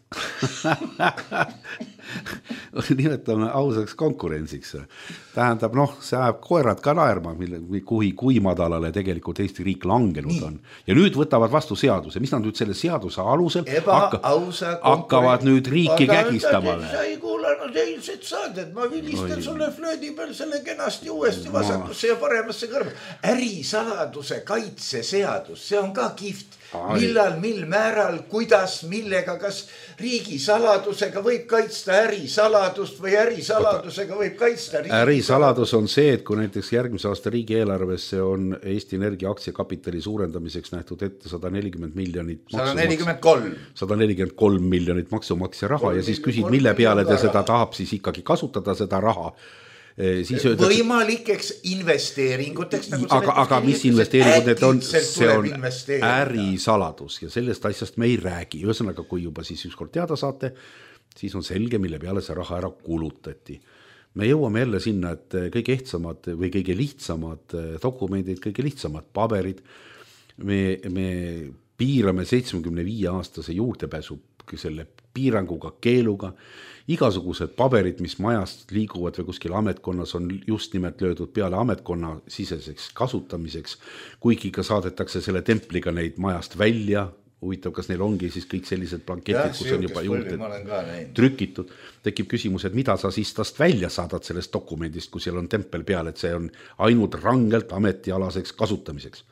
nimetame ausaks konkurentsiks. Tähendab, see ajab koerad ka naerma, kui madalale tegelikult Eesti riik langenud on. Ja nüüd võtavad vastu seaduse. Mis nad nüüd selle seaduse alusel hakkavad nüüd riiki kägistama? Sa ei kuulanud eilset saadet, ma vilistan sulle flöödi peal selle kenasti uuesti vasakusse ja paremasse kõrva. Ärisaladuse kaitse seadus, see on ka kihvt. Millal, mil määral, kuidas, millega, kas riigisaladusega võib kaitsta ärisaladust või ärisaladusega võib kaitsta ärisaladus on see, et kui näiteks järgmise aasta riigieelarvesse on Eesti Energia aktsiakapitali suurendamiseks nähtud ette 140 miljonit 143 miljonit maksumaksja raha ja siis küsid, mille peale te seda tahab siis ikkagi kasutada seda raha. Võimalikeks investeeringuteks aga mis investeeringud need on, see on ärisaladus ja sellest asjast me ei räägi, ühesõnaga kui juba siis ükskord teada saate, siis on selge, mille peale see raha ära kulutati. Me jõuame jälle sinna, et kõige ehtsamad või kõige lihtsamad dokumendid, kõige lihtsamad paberid, me piirame 75-aastase juurdepääsu selle piiranguga, keeluga. Igasugused paberid, mis majast liiguvad või kuskil ametkonnas on just nimelt löödud peale ametkonna siseseks kasutamiseks, kuigi ka saadetakse selle templiga neid majast välja. Huvitav, kas neil ongi siis kõik sellised blanketid, kus on juba juurde trükitud. Tekib küsimus, et mida sa siis tast välja saadad sellest dokumendist, kui seal on tempel peal, et see on ainult rangelt ametialaseks kasutamiseks.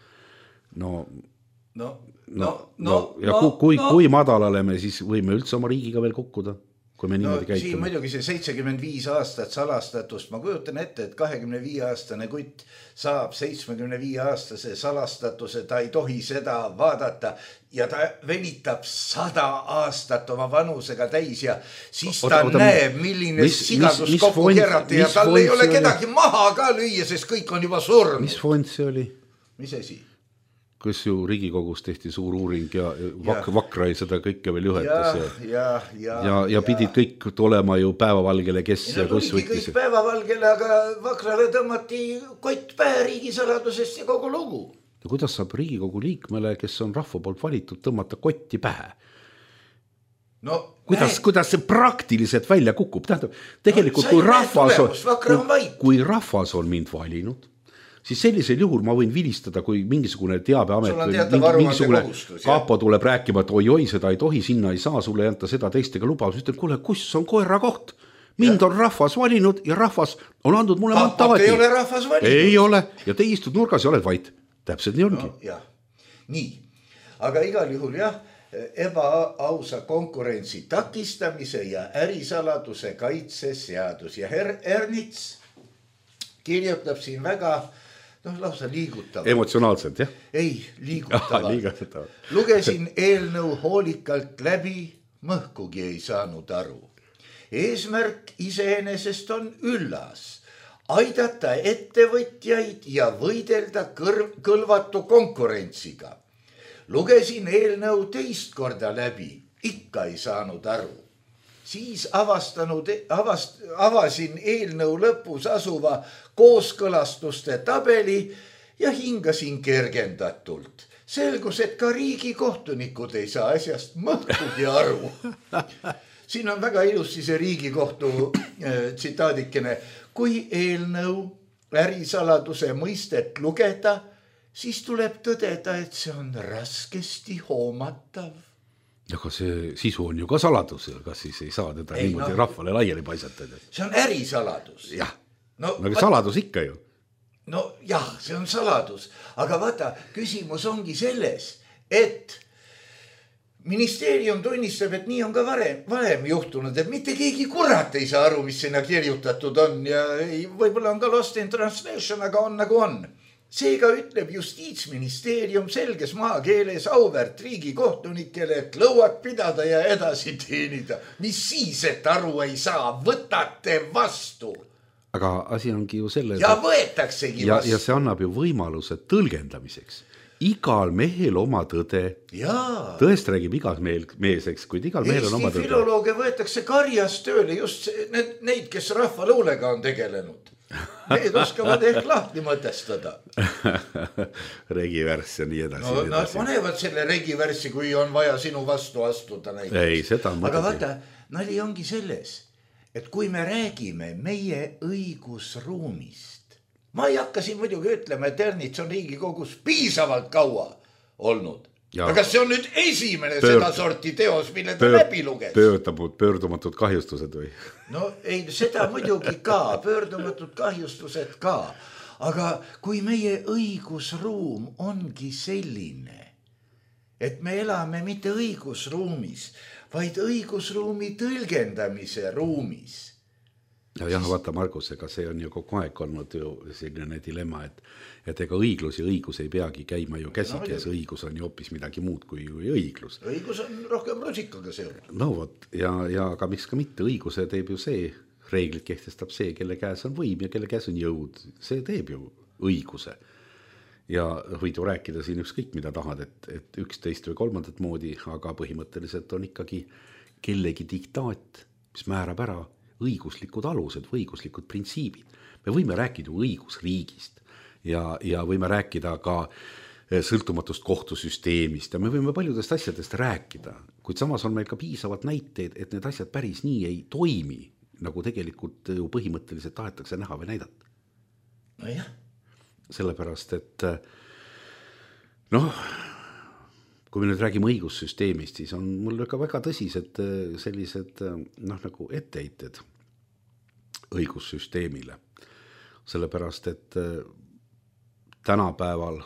Kui madalale me siis võime üldse oma riigiga veel kukkuda? Siin muidugi see 75 aastat salastatust, ma kujutan ette, et 25-aastane kutt saab 75-aastase salastatuse, ta ei tohi seda vaadata ja ta venitab 100 aastat oma vanusega täis ja siis ta näeb, milline sigadus kokku kerrati ja tal ei ole kedagi maha ka lüüa, sest kõik on juba surnud. Mis fond see oli? Mis asi? Kus ju Riigikogus tehti suur uuring ja Vakrai seda kõike veel juhetas ja pidid kõik tulema ju päevavalgele, kes ja kus võttis. Kõik päevavalgele, aga Vakrale tõmmati kott pähe riigisaladusest ja kogu lugu. Ja kuidas saab Riigikogu liikmele, kes on rahva poolt valitud, tõmmata kotti pähe? Kuidas see praktiliselt välja kukub? Tegelikult kui rahvas on mind valinud, siis sellisel juhul ma võin vilistada, kui mingisugune teabeamet või mingisugune kapo tuleb rääkima, et oi, seda ei tohi, sinna ei saa, sulle ei anta seda teistega luba. Ütlen, kuule, kus on koera koht? Mind on rahvas valinud ja rahvas on andnud mulle mandaadi. Ei ole rahvas valinud. Ei ole, ja te istud nurgas ja oled vait. Täpselt nii ongi. Nii, aga igal juhul ebaausa konkurentsi takistamise ja ärisaladuse kaitse seadus ja Ernits kirjutab siin väga lausa liigutava. Emotsionaalselt, jah? Ei, liigutava. Lugesin eelnõu hoolikalt läbi, mõhkugi ei saanud aru. Eesmärk iseenesest on üllas. Aidata ettevõtjaid ja võidelda kõlvatu konkurentsiga. Lugesin eelnõu teist korda läbi, ikka ei saanud aru. Siis avasin eelnõu lõpus asuva kooskõlastuste tabeli ja hingasin kergendatult. Selgus, et ka riigikohtunikud ei saa asjast mõhkugi aru. siin on väga ilusti see Riigikohtu tsitaadikene. Kui eelnõu ärisaladuse mõistet lugeda, siis tuleb tõdeda, et see on raskesti hoomatav. Aga see sisu on ju ka saladus, kas siis ei saa teda niimoodi rahvale laiali paisatada? See on ärisaladus. Jah, aga saladus ikka ju. No jah, see on saladus, aga vaata, küsimus ongi selles, et ministeerium tunnistab, et nii on ka varem juhtunud, et mitte keegi kurat ei saa aru, mis sinna kirjutatud on ja võib-olla on ka lost in translation, aga on nagu on. Seega ütleb Justiitsministeerium selges maakeeles auväärt riigikohtunikele, et lõuad pidada ja edasi teenida. Mis siis, et aru ei saa, võtate vastu. Aga asi ongi ju selles... Ja võetaksegi vastu. Ja see annab ju võimaluse tõlgendamiseks. Igal mehel oma tõde. Tõest räägib igal meeseks, kuid igal mehel on oma tõde. Eesti filolooge võetakse karjas tööle just neid, kes rahvaluulega on tegelenud. Need oskavad ehk lahti mõtestada. Regivärs ja nii edasi. No, nad panevad selle regivärssi, kui on vaja sinu vastu astuda näiteks. Ei, seda on aga vaata, nali ongi selles, et kui me räägime meie õigusruumist, ma ei hakka siin muidugi ütlema, et Ernits on Riigikogus piisavalt kaua olnud. Aga kas see on nüüd esimene seda sorti teos, mille ta läbi luges? Pöördumatud kahjustused või? No ei, seda muidugi ka, pöördumatud kahjustused ka. Aga kui meie õigusruum ongi selline, et me elame mitte õigusruumis, vaid õigusruumi tõlgendamise ruumis. Jah, vaata Margus, ega see on ju kogu aeg olnud ju selline dilemma, et ega õiglus ja õigus ei peagi käima ju käsikäes, õigus on ju hoopis midagi muud kui õiglus. Õigus on rohkem rusikaga seotud. No vot, ja aga miks ka mitte, õiguse teeb ju see, reeglid kehtestab see, kelle käes on võim ja kelle käes on jõud, see teeb ju õiguse. Ja võid ju rääkida siin ükskõik mida tahad, et üksteist või kolmandat moodi, aga põhimõtteliselt on ikkagi kellegi diktaat, mis määrab ära õiguslikud alused või õiguslikud printsiibid. Me võime rääkida õigusriigist ja võime rääkida ka sõltumatust kohtusüsteemist ja me võime paljudest asjadest rääkida, kuid samas on meil ka piisavad näiteid, et need asjad päris nii ei toimi, nagu tegelikult ju põhimõtteliselt tahetakse näha või näidata. No jah. Sellepärast, et kui me nüüd räägime õigussüsteemist, siis on mul väga tõsised sellised nagu etteheited õigussüsteemile. Sellepärast, et tänapäeval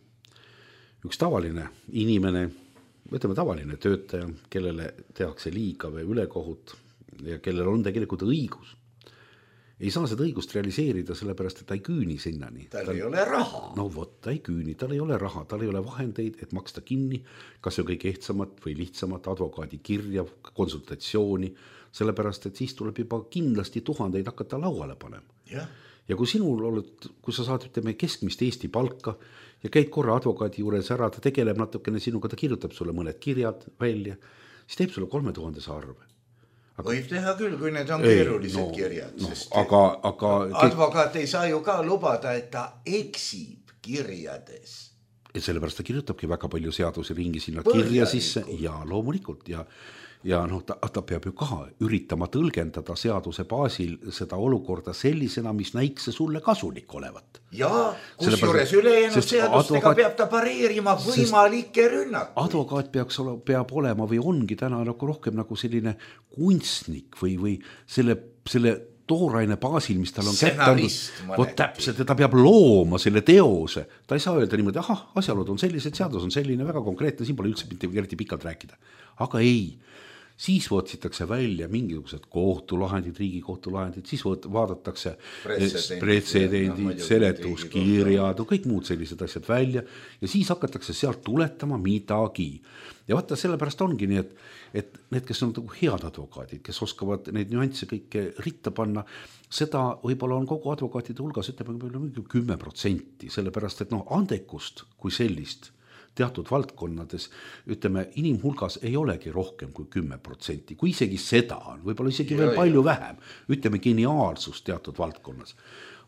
üks tavaline inimene, ütleme tavaline töötaja, kellele tehakse liiga või ülekohut ja kellel on tegelikult õigus, ei saa seda õigust realiseerida, sellepärast, et ta ei küüni sinnani. Tal ei ole raha. No vot, ta ei küüni, tal ei ole raha, tal ei ole vahendeid, et maksta kinni, kas see kõige ehtsamat või lihtsamat advokaadi kirja, konsultatsiooni, sellepärast, et siis tuleb juba kindlasti tuhandeid hakata lauale panema. Ja kui kui sa saad keskmist Eesti palka ja käid korra advokaadi juures ära, ta tegeleb natukene sinuga, ta kirjutab sulle mõned kirjad välja, siis teeb sulle 3000 arve. Võib teha küll, kui need on keerulised kirjad. Aga advokaat ei saa ju ka lubada, et ta eksib kirjades. Ja sellepärast ta kirjutabki väga palju seadusi ringi sinna kirja sisse ja loomulikult ja ta peab ju ka üritama tõlgendada seaduse baasil seda olukorda sellisena, mis näikse sulle kasulik olevat. Ja kusjuures ülejäänud seadustega peab ta pareerima võimalikke rünnakuid. Advokaat peab olema või ongi täna rohkem nagu selline kunstnik või selle tooraine baasil, mis tal on kätte täpselt, ta peab looma selle teose. Ta ei saa öelda niimoodi, asjalud on sellised, seadus on selline väga konkreetne, siin pole üldse mitte eriti pikalt rääkida. Aga ei, siis võtsitakse välja mingisugused kohtulahendid, riigikohtulahendid, siis vaadatakse pretsedendid, seletuskirjad, kõik muud sellised asjad välja ja siis hakatakse sealt tuletama midagi. Ja vaata, sellepärast ongi nii, et need, kes on head advokaadid, kes oskavad neid nüansse kõike ritta panna, seda võib-olla on kogu advokaatide hulgas, ütleme 10%, sellepärast, et andekust kui sellist teatud valdkonnades, ütleme, inimhulgas ei olegi rohkem kui 10%, kui isegi seda on, võib-olla isegi veel palju vähem, ütleme geniaalsust teatud valdkonnas.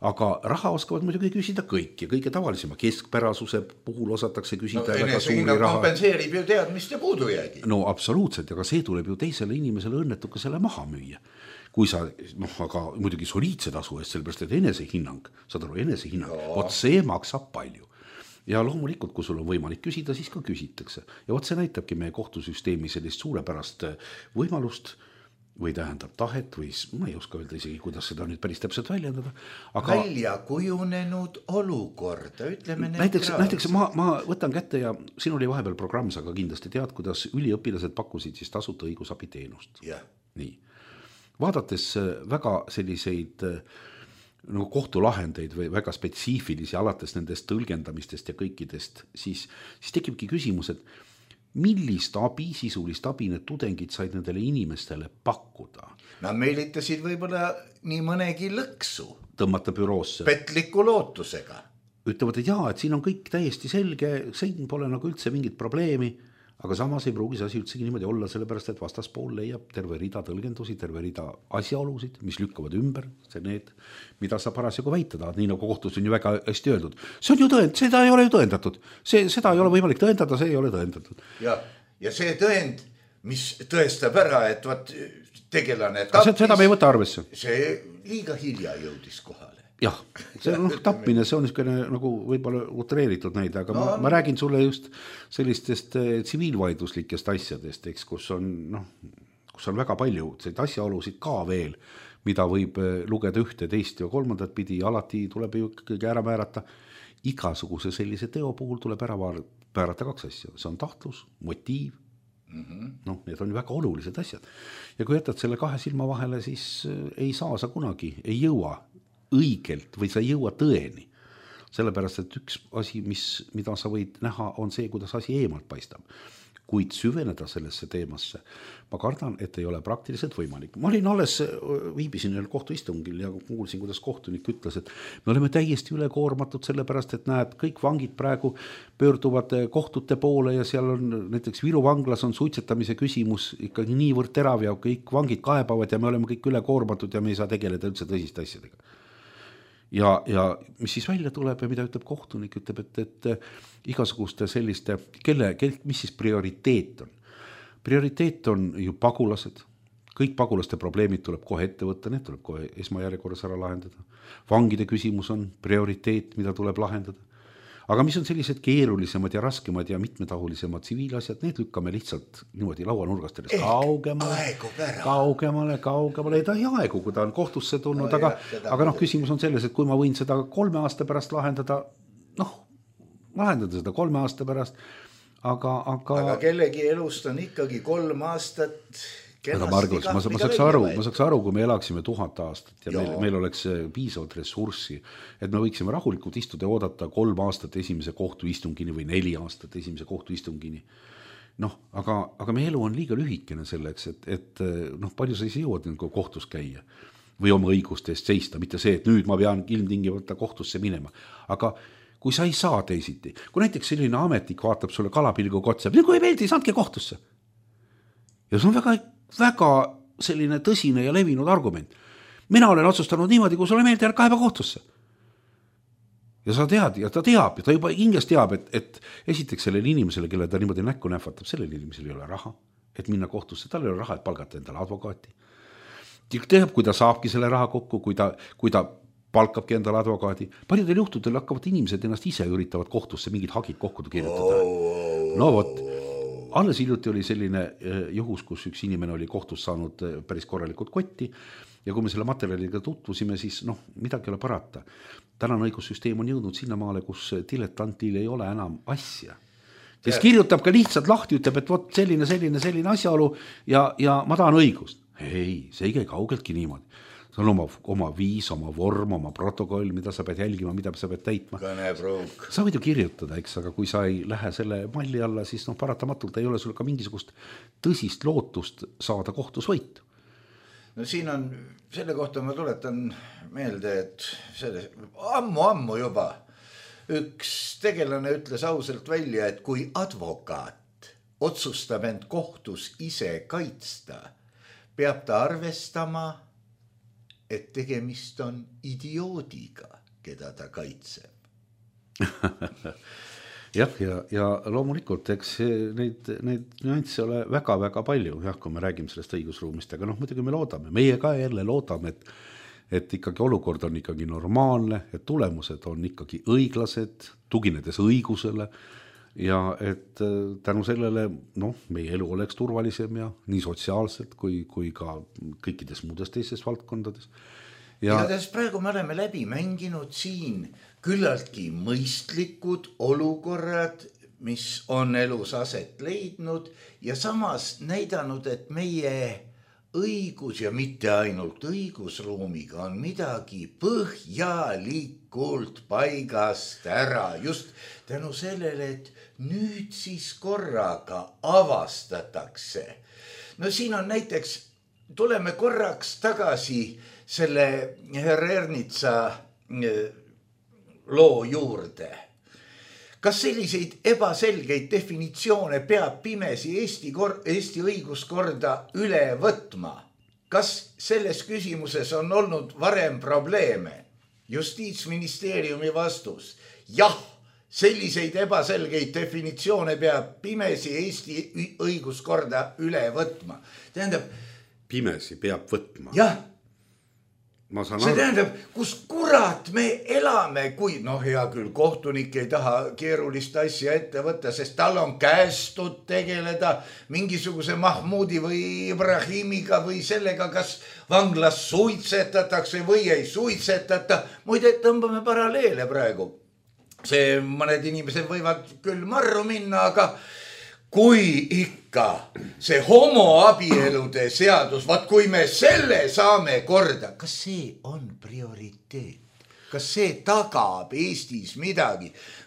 aga raha oskavad muidugi küsida kõik ja kõige tavalisema keskpärasuse puhul osatakse küsida väga suuri raha. Kompenseerib ju teadmiste puudujäägi. No absoluutselt, aga see tuleb ju teisele inimesele õnnetukesele maha müüa. Kui sa, aga muidugi soliidse tasu eest, sellepärast, et enesehinnang, saad aru, enesehinnang, vot see maksab palju. Ja loomulikult, kui sul on võimalik küsida, siis ka küsitakse. Ja vot see näitabki meie kohtusüsteemi sellist suurepärast võimalust, või tähendab tahet või ma ei oska öelda isegi, kuidas seda nüüd päris täpselt väljendada. Aga välja kujunenud olukorda, ütleme näiteks ma võtan kätte ja siin oli vahepeal programm, sa ka kindlasti tead, kuidas üliõpilased pakkusid siis tasuta õigusabiteenust. Yeah. Nii. Vaadates väga selliseid nagu kohtulahendeid või väga spetsiifilisi alates nendest tõlgendamistest ja kõikidest, siis tekibki küsimus, et millist abi, sisulist abi need tudengid said nendele inimestele pakkuda? Nad meelitasid võib-olla nii mõnegi lõksu. Tõmmata büroosse. Petliku lootusega. Ütlevad, et jaa, et siin on kõik täiesti selge, siin pole nagu üldse mingit probleemi, aga samas ei pruugi see asi üldsegi niimoodi olla, sellepärast, et vastaspool leiab terve rida tõlgendusi, terve rida asjaolusid, mis lükkavad ümber, see need, mida sa parasjagu väita tahad, nii nagu kohtus on ju väga hästi öeldud. See on ju tõend, seda ei ole ju tõendatud. Seda ei ole võimalik tõendada, see ei ole tõendatud. Ja see tõend, mis tõestab ära, et vaat tegelane tappis, seda me ei võta arvesse. See liiga hilja jõudis kohale. Jah, see tappmine, see on niisugune nagu võib-olla utreeritud näide, aga ma räägin sulle just sellistest tsiviilvaidluslikest asjadest, eks, kus on väga palju asjaolusid ka veel, mida võib lugeda ühte, teist ja kolmandat pidi, alati tuleb ju kõige ära määrata. Igasuguse sellise teo puhul tuleb ära määrata kaks asja, see on tahtlus, motiiv, need on väga olulised asjad. Ja kui jätad selle kahe silma vahele, siis ei saa sa kunagi, ei jõua õigelt või sa ei jõua tõeni. Sellepärast, et üks asi, mida sa võid näha, on see, kuidas asi eemalt paistab. Kuid süveneda sellesse teemasse, ma kardan, et ei ole praktiliselt võimalik. Ma olin alles, viibisin kohtuistungil ja kuulsin, kuidas kohtunik ütles, et me oleme täiesti ülekoormatud sellepärast, et näed, kõik vangid praegu pöörduvad kohtute poole ja seal on näiteks Viru vanglas on suitsetamise küsimus ikkagi niivõrd terav ja kõik vangid kaebavad ja me oleme kõik ülekoormatud ja me ei saa tegeleda üldse tõsiste asjadega. Ja mis siis välja tuleb ja mida ütleb kohtunik, ütleb, et igasuguste selliste, mis siis prioriteet on? Prioriteet on ju pagulased, kõik pagulaste probleemid tuleb kohe ette võtta, need tuleb kohe esmajärjekorras ära lahendada. Vangide küsimus on prioriteet, mida tuleb lahendada. Aga mis on sellised keerulisemad ja raskemad ja mitmetahulisemad tsiviilasjad, need lükkame lihtsalt niimoodi lauanurgast kaugemale, ei ta ei aegu, kui ta on kohtusse tulnud, aga küsimus on selles, et kui ma võin seda 3 aasta pärast lahendada, lahendada seda 3 aasta pärast, aga kellegi elust on ikkagi 3 aastat aga Margus, ma saaks aru, kui me elaksime 1000 aastat ja meil oleks piisavalt ressurssi, et me võiksime rahulikult istuda ja oodata 3 aastat esimese kohtuistungini või 4 aastat esimese kohtuistungini. Aga meie elu on liiga lühikene selleks, et palju sa ei jõuad kohtus käia või oma õiguste eest seista, mitte see, et nüüd ma pean ilmtingimata kohtusse minema. Aga kui sa ei saa teisiti, kui näiteks selline ametnik vaatab sulle kalapilguga otsa, kui ei meeldi, saandke kohtusse. Ja see on väga selline tõsine ja levinud argument. Mina olen otsustanud niimoodi, kui sulle meeldi, ära kaeba kohtusse. Ja sa tead, ja ta teab, ja ta juba hingest teab, et esiteks sellele inimesele, kelle ta niimoodi näkku nähvatab, sellele inimesele ei ole raha, et minna kohtusse, tal ei ole raha, et palgata endale advokaati. Teab, kui ta saabki selle raha kokku, kui ta palkabki endale advokaadi. Paljudel juhtudel hakkavad inimesed ennast ise üritavad kohtusse mingid hagid kokku kirjutada. No vot. Alles hiljuti oli selline juhus, kus üks inimene oli kohtus saanud päris korralikult kotti ja kui me selle materjaliga tutvusime, siis midagi ei ole parata. Tänane õigussüsteem on jõudnud sinnamaale, kus diletantil ei ole enam asja. Kes kirjutab ka lihtsalt lahti, ütleb, et vot selline asjaolu ja ma tahan õigust. Ei, see ei käi kaugeltki niimoodi. See on oma viis, oma vorm, oma protokoll, mida sa pead jälgima, mida sa pead täitma. Kõnepruuk. Sa võid ju kirjutada, eks, aga kui sa ei lähe selle malli alla, siis paratamatult ei ole sul ka mingisugust tõsist lootust saada kohtus võitu. No siin on, selle kohta ma tuletan meelde, et ammu juba üks tegelane ütles ausalt välja, et kui advokaat otsustab end kohtus ise kaitsta, peab ta arvestama, et tegemist on idioodiga, keda ta kaitseb. jah, ja loomulikult, eks neid nüansse ole väga-väga palju, jah, kui me räägime sellest õigusruumist, aga muidugi me loodame, meie ka jälle loodame, et ikkagi olukord on ikkagi normaalne, et tulemused on ikkagi õiglased, tuginedes õigusele ja et tänu sellele meie elu oleks turvalisem ja nii sotsiaalselt kui ka kõikides muudes teises valdkondades. Igatahes praegu me oleme läbi mänginud siin küllaltki mõistlikud olukorrad, mis on elus aset leidnud ja samas näidanud, et meie õigus ja mitte ainult õigusruumiga on midagi põhjalikult paigast ära. Just tänu sellele, et nüüd siis korraga avastatakse. No siin on näiteks, tuleme korraks tagasi selle härra Ernitsa loo juurde. Kas selliseid ebaselgeid definitsioone peab pimesi Eesti õiguskorda üle võtma? Kas selles küsimuses on olnud varem probleeme? Justiitsministeeriumi vastus. Jah, selliseid ebaselgeid definitsioone peab pimesi Eesti õiguskorda üle võtma. Tähendab, pimesi peab võtma? Jah. See tähendab, kus kurat me elame, kui hea küll, kohtunik ei taha keerulist asja ette võtta, sest tal on käestud tegeleda mingisuguse Mahmoudi või Ibrahimiga või sellega, kas vanglas suitsetatakse või ei suitsetata. Muide, tõmbame paralleele praegu. See mõned inimesed võivad küll marru minna, aga kui ikka see homoabielude seadus, kui me selle saame korda, kas see on prioriteet? Kas see tagab Eestis midagi?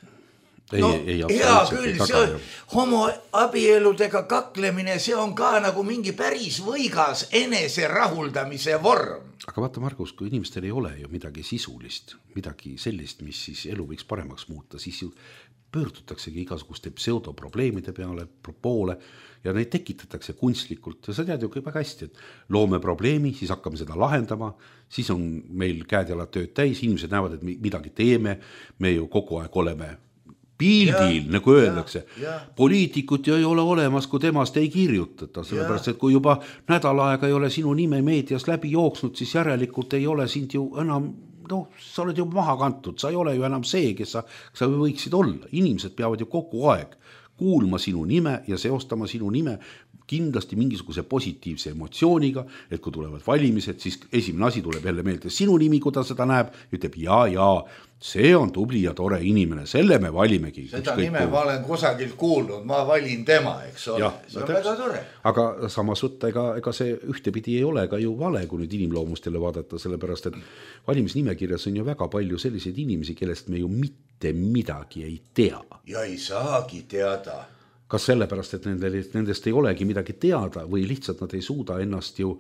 Hea küll, see homoabieludega kaklemine, see on ka nagu mingi päris võigas enese rahuldamise vorm. Aga vaata, Margus, kui inimestel ei ole ju midagi sisulist, midagi sellist, mis siis elu võiks paremaks muuta, siis ju pöördutaksegi igasuguste pseudoprobleemide poole ja neid tekitatakse kunstlikult. Ja sa tead ju väga hästi, et loome probleemi, siis hakkame seda lahendama, siis on meil käed jalad tööd täis, inimesed näevad, et midagi teeme, me ju kogu aeg oleme pildil, nagu öeldakse. Poliitikut ju ei ole olemas, kui temast ei kirjutata, sellepärast, et kui juba nädal aega ei ole sinu nime meedias läbi jooksnud, siis järelikult ei ole sind ju enam sa oled ju maha kantud, sa ei ole ju enam see, kes sa võiksid olla. Inimesed peavad ju kogu aeg kuulma sinu nime ja seostama sinu nime kindlasti mingisuguse positiivse emotsiooniga, et kui tulevad valimised, siis esimene asi tuleb jälle meelde sinu nimi, kui ta seda näeb, ütleb ja, see on tubli ja tore inimene, selle me valimegi. Seda nime ma olen kusagilt kuulnud, ma valin tema, eks ole, see on väga tore. Aga samas võtta, ega see ühtepidi ei ole ka ju vale, kui nüüd inimloomustele vaadata, sellepärast, et valimisnimekirjas on ju väga palju selliseid inimesi, kellest me ju mitte midagi ei tea. Ja ei saagi teada. Kas sellepärast, et nendest ei olegi midagi teada või lihtsalt nad ei suuda ennast ju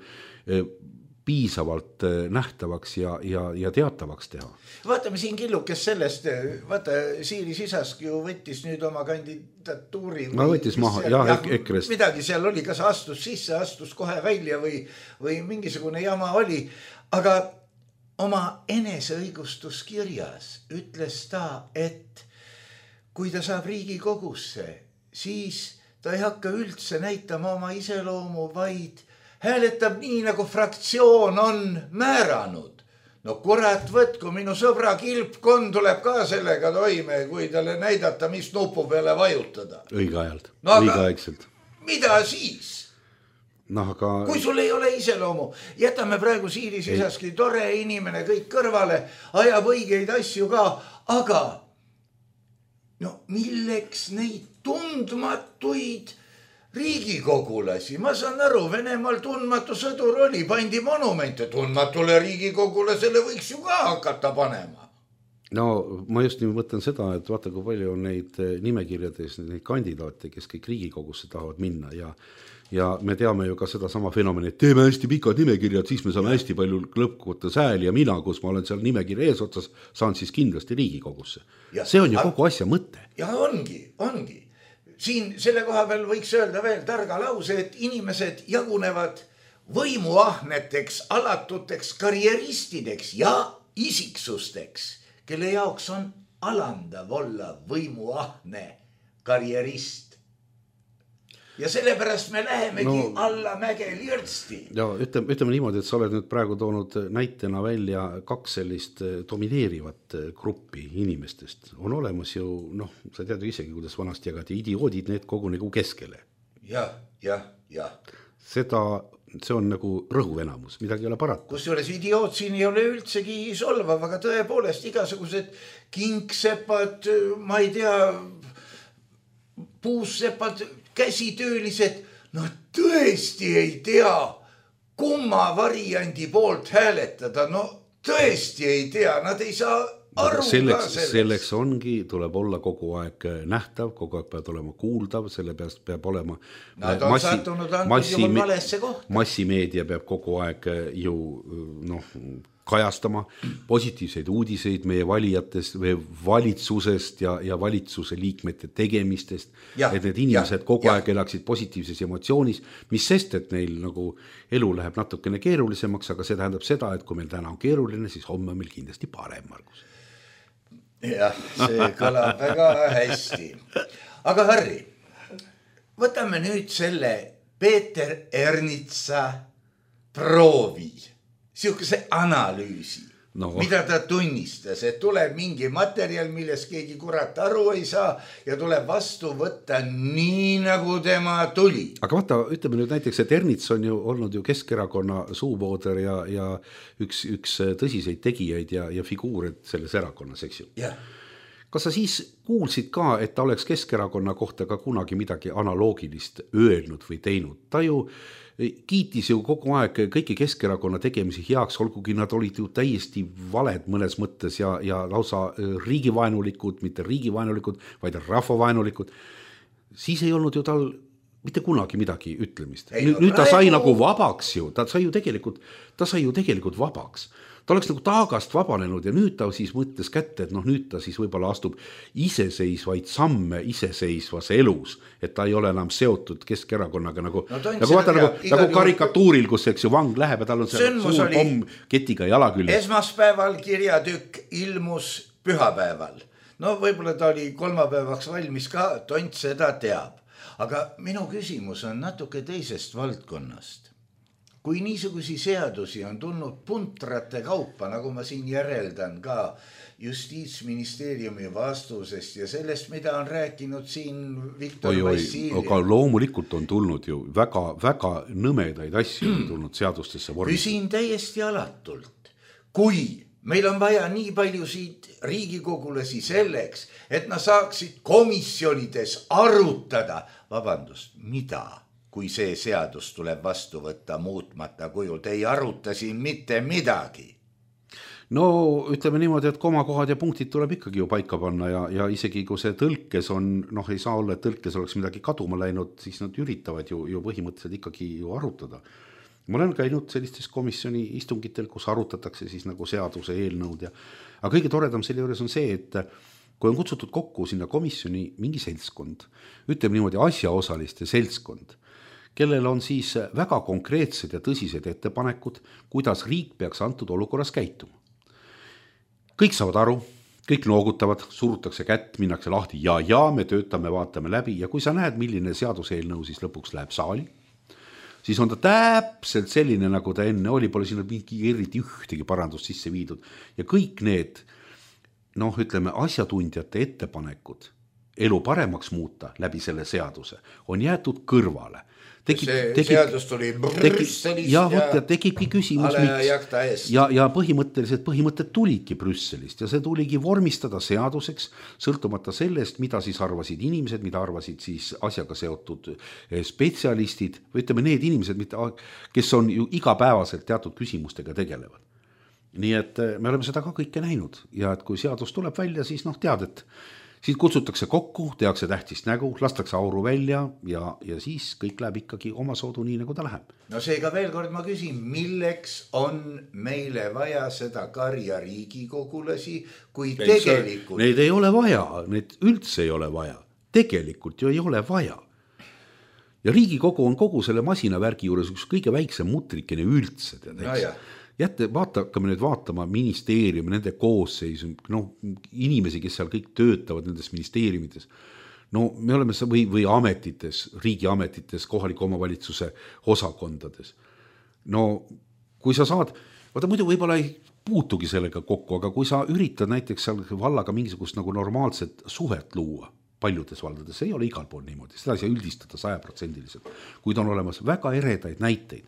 piisavalt nähtavaks ja teatavaks teha. Vaatame siin killukes sellest, vaata Siiri Sisask ju võttis nüüd oma kandidatuuri. Võttis maha, EKRE-st. Midagi seal oli, kas astus sisse, astus kohe välja või mingisugune jama oli, aga oma eneseõigustuskirjas ütles ta, et kui ta saab Riigikogusse, siis ta ei hakka üldse näitama oma iseloomu, vaid hääletab nii, nagu fraktsioon on määranud. No kurat võtku, minu sõbra kilpkond tuleb ka sellega toime, kui talle näidata, mis nupu peale vajutada. Õigeajalt, õigeaegselt. Mida siis? Aga... Kui sul ei ole iseloomu, jätame praegu Siiri Sisaski, tore inimene, kõik kõrvale, ajab õigeid asju ka, aga milleks neid tundmatuid riigikogulasi? Ma saan aru, Venemaal tundmatu sõdur oli, pandi monumente tundmatule riigikogulasele, võiks ju ka hakata panema. No ma just nii mõtlen seda, et vaata, kui palju on neid nimekirjades, neid kandidaate, kes kõik Riigikogusse tahavad minna ja me teame ju ka seda sama fenomeni, et teeme hästi pikad nimekirjad, siis me saame hästi palju lõppkokkuvõttes hääli ja mina, kus ma olen seal nimekirja eesotsas, saan siis kindlasti Riigikogusse. See on ju kogu asja mõte. Ja ongi. Siin selle koha peal võiks öelda veel targa lause, et inimesed jagunevad võimuahneteks, alatuteks karjeristideks ja isiksusteks, kelle jaoks on alandav olla võimuahne karjerist. Ja sellepärast me lähemegi alla mäge lirtsti. Ja ütleme niimoodi, et sa oled nüüd praegu toonud näitena välja 2 sellist domineerivat gruppi inimestest. On olemas ju, sa tead ju isegi, kuidas vanasti jagati idioodid, need kogu nagu keskele. Ja. See on nagu rõhuvenamus, midagi ei ole parata. Kusjuures idioot siin ei ole üldsegi solvav, aga tõepoolest igasugused kingsepad, ma ei tea, puussepad, käsitöölised, tõesti ei tea, kumma variandi poolt hääletada, tõesti ei tea, nad ei saa aru selleks ongi, tuleb olla kogu aeg nähtav, kogu aeg peab olema kuuldav, selle peast peab olema massimeedia peab kogu aeg ju kajastama positiivseid uudiseid meie valijatest või valitsusest ja valitsuse liikmete tegemistest, et need inimesed kogu aeg elaksid positiivses emotsioonis, mis sest, et neil nagu elu läheb natukene keerulisemaks, aga see tähendab seda, et kui meil täna on keeruline, siis homme on meil kindlasti parem, Margus. Jah, see kõlab väga hästi. Aga Harri, võtame nüüd selle Peeter Ernitsa proovi, sihukese analüüsi, mida ta tunnistas, et tuleb mingi materjal, millest keegi kurat aru ei saa ja tuleb vastu võtta nii, nagu tema tuli. Aga vaata, ütleme nüüd näiteks, et Ernits on ju olnud ju Keskerakonna suupooder ja üks tõsiseid tegijaid ja figuurid selles erakonnas, eks ju? Jah. Kas sa siis kuulsid ka, et ta oleks Keskerakonna kohta ka kunagi midagi analoogilist öelnud või teinud? Ta ju kiitis ju kogu aeg kõiki Keskerakonna tegemisi heaks, olgugi nad olid ju täiesti valed mõnes mõttes ja lausa riigivaenulikud, mitte riigivaenulikud, vaid rahvavaenulikud. Siis ei olnud ju tal mitte kunagi midagi ütlemist. Nüüd ta sai nagu vabaks ju, ta sai ju tegelikult vabaks. Ta oleks nagu taagast vabanenud ja nüüd ta siis mõtles kätte, et nüüd ta siis võib-olla astub iseseisvaid samme iseseisvas elus, et ta ei ole enam seotud Keskerakonnaga nagu karikatuuril, kus eks ju vang läheb ja tal on see suur pomm ketiga jala küljes. Esmaspäeval kirjatükk ilmus pühapäeval. Võib-olla ta oli kolmapäevaks valmis ka, Tont seda teab. Aga minu küsimus on natuke teisest valdkonnast. Kui niisugusi seadusi on tulnud puntrate kaupa, nagu ma siin järeldan ka Justiitsministeeriumi vastusest ja sellest, mida on rääkinud siin Viktor Vassiljev. Aga loomulikult on tulnud ju väga nõmedaid asju on tulnud seadustesse vormi. Küsin täiesti alatult. Kui meil on vaja nii palju siit riigikogulasi selleks, et nad saaksid komisjonides arutada, mida? Kui see seadus tuleb vastu võtta muutmata kujul, te ei aruta siin mitte midagi. Ütleme niimoodi, et komakohad ja punktid tuleb ikkagi ju paika panna ja isegi kui see tõlkes on, ei saa olla, et tõlkes oleks midagi kaduma läinud, siis nad üritavad ju põhimõtteliselt ikkagi ju arutada. Ma olen käinud sellistes komisjoni istungitel, kus arutatakse siis nagu seaduse eelnõud aga kõige toredam selle juures on see, et kui on kutsutud kokku sinna komisjoni mingi seltskond, ütleme niimoodi asjaosaliste seltskond, kellel on siis väga konkreetsed ja tõsised ettepanekud, kuidas riik peaks antud olukorras käituma. Kõik saavad aru, kõik noogutavad, surutakse kätt, minnakse lahti ja me töötame, vaatame läbi ja kui sa näed, milline seaduseelnõu siis lõpuks läheb saali, siis on ta täpselt selline, nagu ta enne oli, pole sinna mingi eriti ühtegi parandust sisse viidud ja kõik need, asjatundjate ettepanekud elu paremaks muuta läbi selle seaduse on jäetud kõrvale. Seadus tuli Brüsselist ja tekibki küsimus, miks. Ja põhimõtted tulidki Brüsselist ja see tuligi vormistada seaduseks, sõltumata sellest, mida siis arvasid inimesed, mida arvasid siis asjaga seotud spetsialistid, või ütleme need inimesed, kes on ju igapäevaselt teatud küsimustega tegelevad. Nii et me oleme seda ka kõike näinud ja et kui seadus tuleb välja, siis tead, et siis kutsutakse kokku, tehakse tähtist nägu, lastakse auru välja ja siis kõik läheb ikkagi oma soodu nii, nagu ta läheb. Seega veel kord ma küsin, milleks on meile vaja seda karja riigikogulasi, kui tegelikult... Neid ei ole vaja, neid üldse ei ole vaja. Tegelikult ju ei ole vaja. ja Riigikogu on kogu selle masinavärgi juures üks kõige väiksem mutrikene üldse. Hakkame nüüd vaatama ministeeriumi, nende koosseisu, inimesi, kes seal kõik töötavad nendes ministeeriumides. No me oleme või ametites, riigiametites, kohaliku omavalitsuse osakondades. No kui sa saad, muidu võib-olla ei puutugi sellega kokku, aga kui sa üritad näiteks seal vallaga mingisugust nagu normaalset suhet luua, paljudes valdades, ei ole igal pool niimoodi, seda ei saa üldistada 100%, kuid on olemas väga eredaid näiteid.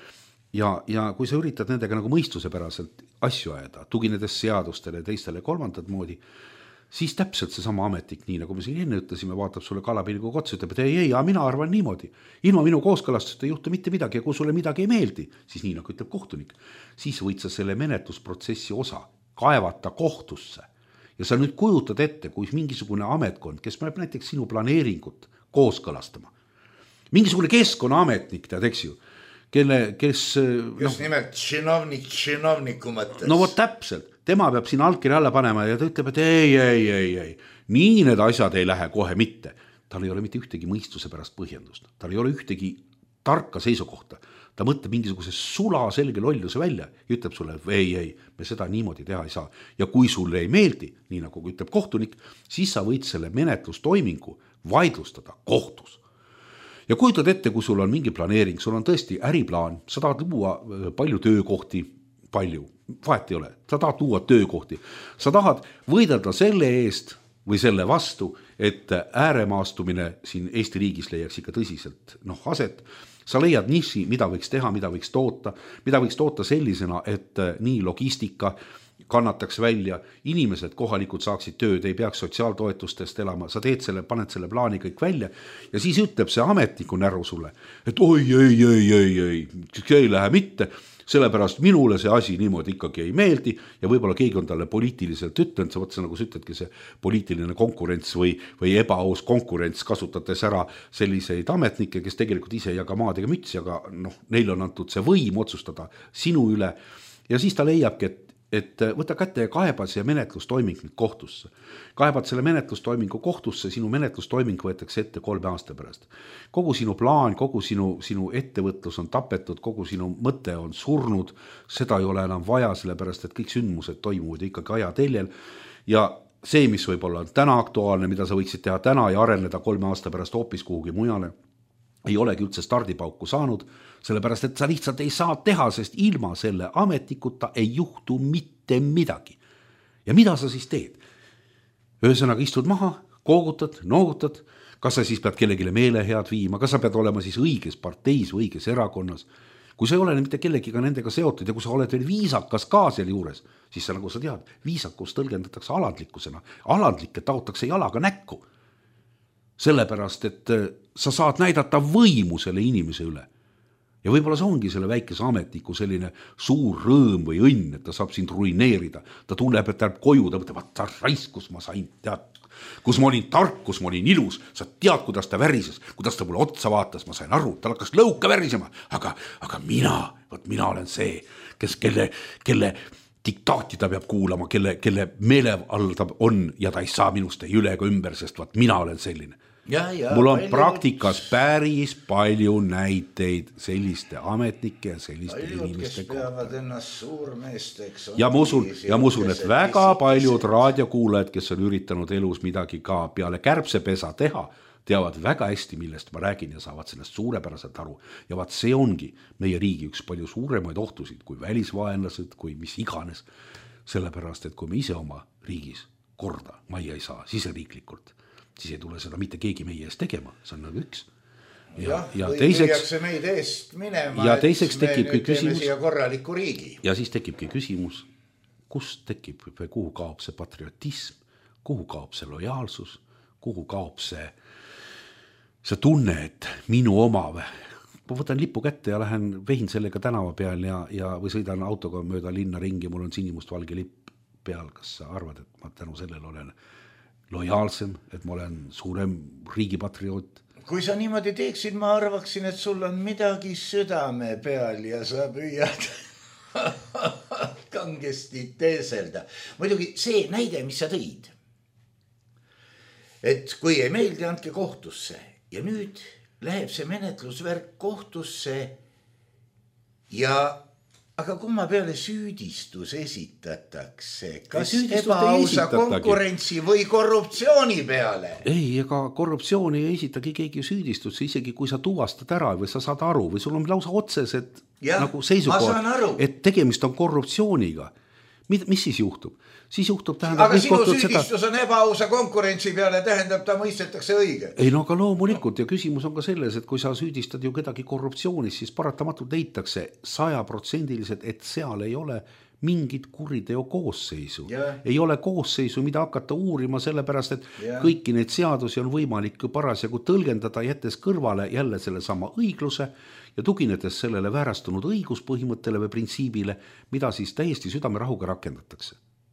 Ja kui sa üritad nendega nagu mõistusepäraselt asju ajada, tuginedes seadustele, teistele kolmandat moodi, siis täpselt see sama ametnik, nii nagu me siin enne ütlesime, vaatab sulle kalapilguga otsa, ütleb, et ei, mina arvan niimoodi. Ilma minu kooskõlastust ei juhtu mitte midagi ja kui sulle midagi ei meeldi, siis nii nagu ütleb kohtunik, siis võid sa selle menetlusprotsessi osa kaevata kohtusse. Ja sa nüüd kujutad ette, kui mingisugune ametkond, kes peab näiteks sinu planeeringut kooskõlastama. Mingisugune keskkonnaametnik, tead, eks ju, kes just nimelt činovniku mõttes. No vot täpselt, tema peab siin allkirja alla panema ja ta ütleb, et ei, nii need asjad ei lähe kohe mitte. Tal ei ole mitte ühtegi mõistuse pärast põhjendust, tal ei ole ühtegi tarka seisukohta. Ta mõtleb mingisuguse sula selge lolluse välja ja ütleb sulle, ei, me seda niimoodi teha ei saa. Ja kui sulle ei meeldi, nii nagu ütleb kohtunik, siis sa võid selle menetlustoimingu vaidlustada kohtus. Ja kujutad ette, kui sul on mingi planeering, sul on tõesti äriplaan, sa tahad luua palju töökohti, vahet ei ole, sa tahad luua töökohti, sa tahad võidelda selle eest või selle vastu, et ääremaastumine siin Eesti riigis leiaks ikka tõsiselt aset. Sa leiad niši, mida võiks teha, mida võiks toota sellisena, et nii logistika kannataks välja, inimesed kohalikud saaksid tööd, ei peaks sotsiaaltoetustest elama, sa paned selle plaani kõik välja ja siis ütleb see ametniku näru sulle, et oi, see ei lähe mitte, sellepärast minule see asi niimoodi ikkagi ei meeldi ja võib-olla keegi on talle poliitiliselt ütlenud, sa võtsa nagu sa ütledki see poliitiline konkurents või ebaaus konkurents kasutades ära selliseid ametnikke, kes tegelikult ise ei jaga maad ega mütsi, aga neil on antud see võim otsustada sinu üle ja siis ta leiabki, et võta kätte ja kaebad see menetlustoiming nüüd kohtusse. Kaebad selle menetlustoimingu kohtusse, sinu menetlustoiming võetakse ette 3 aasta pärast. Kogu sinu plaan, kogu sinu ettevõtlus on tapetud, kogu sinu mõte on surnud, seda ei ole enam vaja, sellepärast et kõik sündmused toimuvad ikkagi ajateljel ja see, mis võib-olla on täna aktuaalne, mida sa võiksid teha täna ja areneda 3 aasta pärast hoopis kuhugi mujale, ei olegi üldse stardipauku saanud, sellepärast et sa lihtsalt ei saa teha, sest ilma selle ametnikuta ei juhtu mitte midagi. Ja mida sa siis teed? Ühesõnaga istud maha, koogutad, noogutad, kas sa siis pead kellegile meelehead viima, kas sa pead olema siis õiges parteis või õiges erakonnas. Kui sa ei ole mitte kellegiga nendega seotud ja kui sa oled veel viisakas ka seal juures, siis sa nagu sa tead, viisakus tõlgendatakse alandlikkusena. Alandlikke taotakse jalaga näkku. Sellepärast, et sa saad näidata võimu selle inimese üle. Ja võib-olla see ongi selle väikese ametniku selline suur rõõm või õnn, et ta saab sind ruineerida. Ta tunneb, et ta läheb koju, ta mõtleb, ta raisk, kus ma sain, tead, kus ma olin tark, kus ma olin ilus. Sa tead, kuidas ta värises, kuidas ta mulle otsa vaatas, ma sain aru, ta hakkas lõuka värisema. Aga mina olen see, kelle diktaati ta peab kuulama, kelle meele all ta on ja ta ei saa minust ei üle ega ümber, sest mina olen selline. Mul on praktikas päris palju näiteid selliste ametnike ja selliste inimeste kohta. Ja ma usun, et väga paljud raadiokuulajad, kes on üritanud elus midagi ka peale kärbsepesa teha, teavad väga hästi, millest ma räägin ja saavad sellest suurepäraselt aru. Ja vaat see ongi meie riigi üks palju suuremaid ohtusid kui välisvaenlased, kui mis iganes. Sellepärast, et kui me ise oma riigis korda majja ei saa siseriiklikult, siis ei tule seda mitte keegi meie eest tegema, see on nagu üks. Ja teiseks tekibki küsimus ja siis tekibki küsimus, kust tekib või kuhu kaob see patriotism, kuhu kaob see lojaalsus, kuhu kaob see tunne, et minu oma ma võtan lipu kätte ja vehin sellega tänava peal või sõidan autoga mööda linna ringi, mul on sinimustvalge lipp peal, kas sa arvad, et ma tänu sellele olen lojaalsem, et ma olen suurem riigipatrioot. Kui sa niimoodi teeksid, ma arvaksin, et sul on midagi südame peal ja sa püüad kangesti teeselda. Muidugi see näide, mis sa tõid, et kui ei meeldi, andke kohtusse ja nüüd läheb see menetlusvärk kohtusse ja aga kumma peale süüdistus esitatakse? Kas ebaausa konkurentsi või korruptsiooni peale? Ei, ega korruptsiooni ei esitagi keegi süüdistust, isegi kui sa tuvastad ära või sa saad aru või sul on lausa otsesed nagu seisukohad, et tegemist on korruptsiooniga. Mis siis juhtub? Siis juhtub tähendab... Aga sinu süüdistus on ebaausa konkurentsi peale, tähendab, ta mõistetakse õige. Ei, no aga loomulikult ja küsimus on ka selles, et kui sa süüdistad ju kedagi korruptsioonis, siis paratamatult leitakse 100%, et seal ei ole mingit kuriteo koosseisu. Ei ole koosseisu, mida hakata uurima, sellepärast, et kõiki neid seadusi on võimalik parasjagu tõlgendada, jättes kõrvale jälle selle sama õigluse ja tuginedes sellele väärastunud õiguspõhimõttele või printsiibile, mida siis täiesti südamerahuga rakendatakse.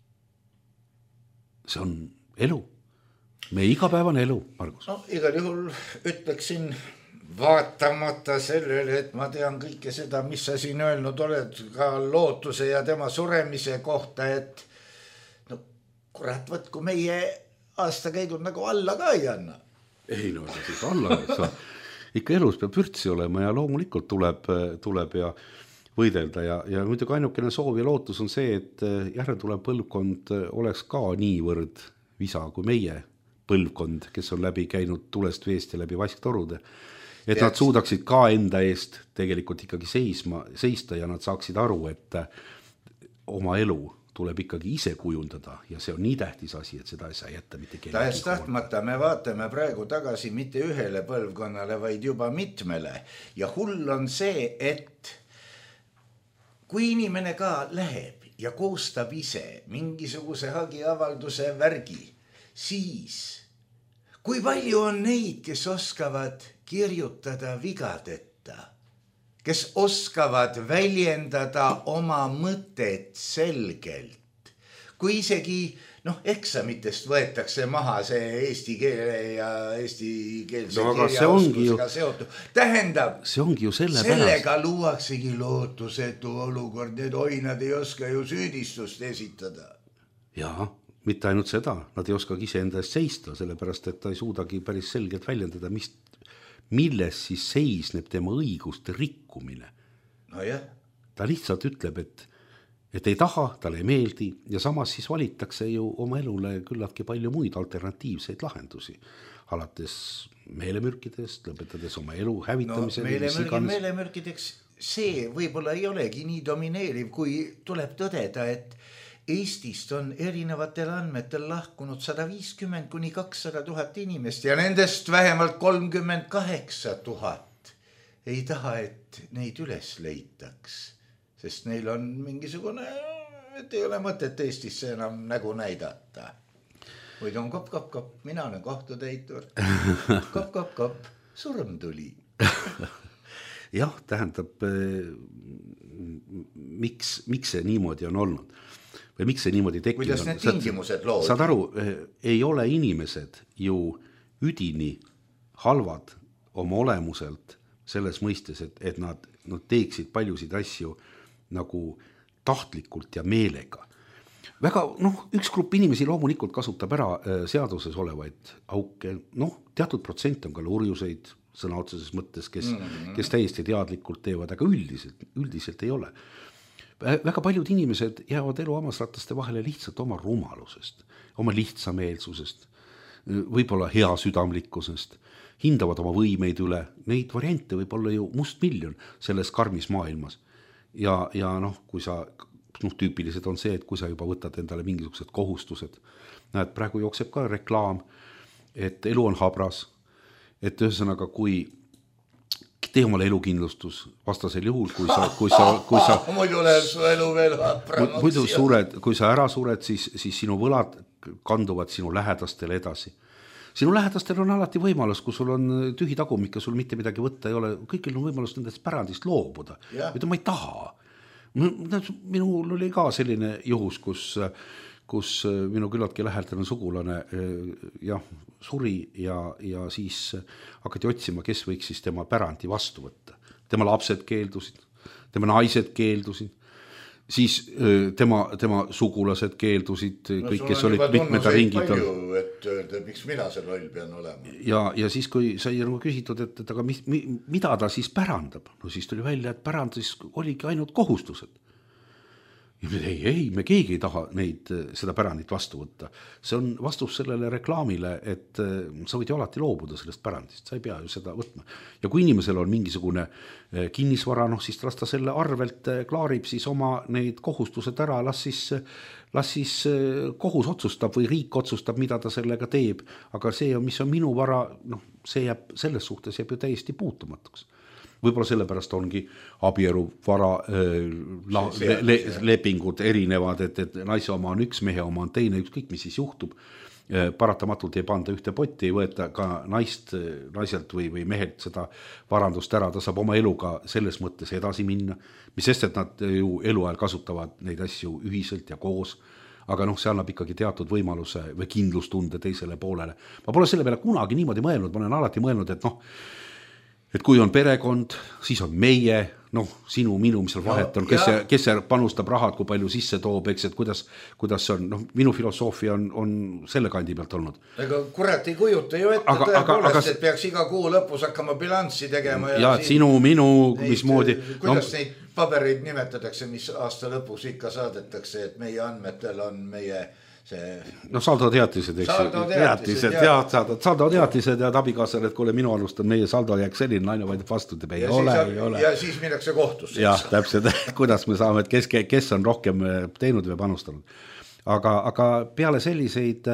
See on elu. Meie igapäevane elu, Margus. No, igal juhul ütleksin vaatamata sellele, et ma tean kõike seda, mis sa siin öelnud oled ka lootuse ja tema suremise kohta, et no kurat, võt, kui meie aastakäigud nagu alla ka ei anna. Ei, no siis alla sa ikka elus peab vürtsi olema ja loomulikult tuleb ja võidelda ja muidugi ainukene soov ja lootus on see, et järeltulev põlvkond oleks ka niivõrd visa kui meie põlvkond, kes on läbi käinud tulest veest ja läbi vasktorude. Et nad suudaksid ka enda eest tegelikult ikkagi seista ja nad saaksid aru, et oma elu tuleb ikkagi ise kujundada ja see on nii tähtis asi, et seda ei saa jätta mitte kellegi. Tähest tahtmata me vaatame praegu tagasi mitte ühele põlvkonnale, vaid juba mitmele ja hull on see, et kui inimene ka läheb ja koostab ise mingisuguse hagiavalduse värgi, siis kui palju on neid, kes oskavad kirjutada vigadeta, kes oskavad väljendada oma mõtet selgelt, kui isegi eksamitest võetakse maha see eesti keele ja eesti keelse kirjaoskusega seotud. Tähendab, see ongi ju sellega luuaksegi lootusetu olukord, need nad ei oska ju süüdistust esitada. Jaa, mitte ainult seda, nad ei oskagi ise enda eest seista, sellepärast, et ta ei suudagi päris selgelt väljendada, milles siis seisneb tema õiguste rikkumine. No jah. Ta lihtsalt ütleb, et ei taha, talle ei meeldi ja samas siis valitakse ju oma elule küllaltki palju muid alternatiivseid lahendusi. Alates meelemürkidest, lõpetades oma elu hävitamise. Meelemürkideks see võib-olla ei olegi nii domineeriv, kui tuleb tõdeda, et Eestist on erinevatel andmetel lahkunud 150 kuni 200 000 inimest ja nendest vähemalt 38 000 ei taha, et neid üles leitaks. Sest neil on mingisugune, et ei ole mõtet Eestisse enam nägu näidata. Muidu on kopp, mina olen kohtutäitur. Kopp, surm tuli. Jah, tähendab, miks see niimoodi on olnud? Või miks see niimoodi tekkinud? Kuidas need tingimused lood? Saad aru, ei ole inimesed ju üdini halvad oma olemuselt selles mõistes, et nad teeksid paljusid asju nagu tahtlikult ja meelega. Väga, üks grupp inimesi loomulikult kasutab ära seaduses olevaid auke, teatud protsent on ka lurjuseid sõna otseses mõttes, kes täiesti teadlikult teevad, aga üldiselt ei ole. Väga paljud inimesed jäävad elu hammasrataste vahele lihtsalt oma rumalusest, oma lihtsameelsusest, võib-olla hea südamlikkusest, hindavad oma võimeid üle, neid variante võib olla ju mustmiljon selles karmis maailmas. Ja kui sa, tüüpilised on see, et kui sa juba võtad endale mingisugused kohustused, näed, praegu jookseb ka reklaam, et elu on habras, et ühesõnaga, kui tee omale elukindlustus vastasel juhul, kui sa muidu läheb su elu veel hapramaks. Kui sa ära sured, siis sinu võlad kanduvad sinu lähedastele edasi. Sinu lähedastel on alati võimalus, kui sul on tühi tagumik ja sul mitte midagi võtta ei ole, kõigil on võimalus nendest pärandist loobuda. Mida ma ei taha. Minul oli ka selline juhus, kus minu küllaltki lähedane sugulane suri ja siis hakati otsima, kes võiks siis tema pärandi vastu võtta. Tema lapsed keeldusid, tema naised keeldusid. siis tema sugulased keeldusid, kõik, kes olid mitmeda ringid. Et öelda, miks mina see loll pean olema. Ja siis, kui sai nagu küsitud, et aga mida ta siis pärandab, no siis tuli välja, et pärandis oligi ainult kohustused. Ei, me keegi ei taha seda pärandit vastu võtta. See on vastus sellele reklaamile, et sa võid ju alati loobuda sellest pärandist, sa ei pea ju seda võtma. Ja kui inimesel on mingisugune kinnisvara, siis las ta selle arvelt klaarib siis oma neid kohustused ära, las siis kohus otsustab või riik otsustab, mida ta sellega teeb, aga see, mis on minu vara, see jääb selles suhtes jääb ju täiesti puutumatuks. Võib-olla sellepärast ongi abielu vara lepingud erinevad, et naise oma on üks, mehe oma on teine, ükskõik mis siis juhtub. Paratamatult ei panda ühte potti, ei võeta ka naiselt või mehelt seda varandust ära, ta saab oma eluga selles mõttes edasi minna, mis sest, et nad ju eluajal kasutavad neid asju ühiselt ja koos, aga see annab ikkagi teatud võimaluse või kindlustunde teisele poolele. Ma pole selle peale kunagi niimoodi mõelnud, ma olen alati mõelnud, et kui on perekond, siis on meie, sinu, minu, mis seal vahet on, kes see panustab rahad, kui palju sisse toob, eks, et kuidas see on, minu filosoofia on selle kandi pealt olnud. Ega kurat ei kujuta ju ette tõepoolest, et peaks iga kuu lõpus hakkama bilanssi tegema. Ja sinu, minu, mismoodi. Kuidas neid pabereid nimetatakse, mis aasta lõpus ikka saadetakse, et meie andmetel on meie saldoteatised, saldoteatised ja abikaasale, et kuule, minu alustan meie saldo jääks selline, naine vaid vastu teeb, ei ole. Ja siis minnakse kohtusse. Jah, täpselt, kuidas me saame, et kes on rohkem teinud või panustanud. Aga peale selliseid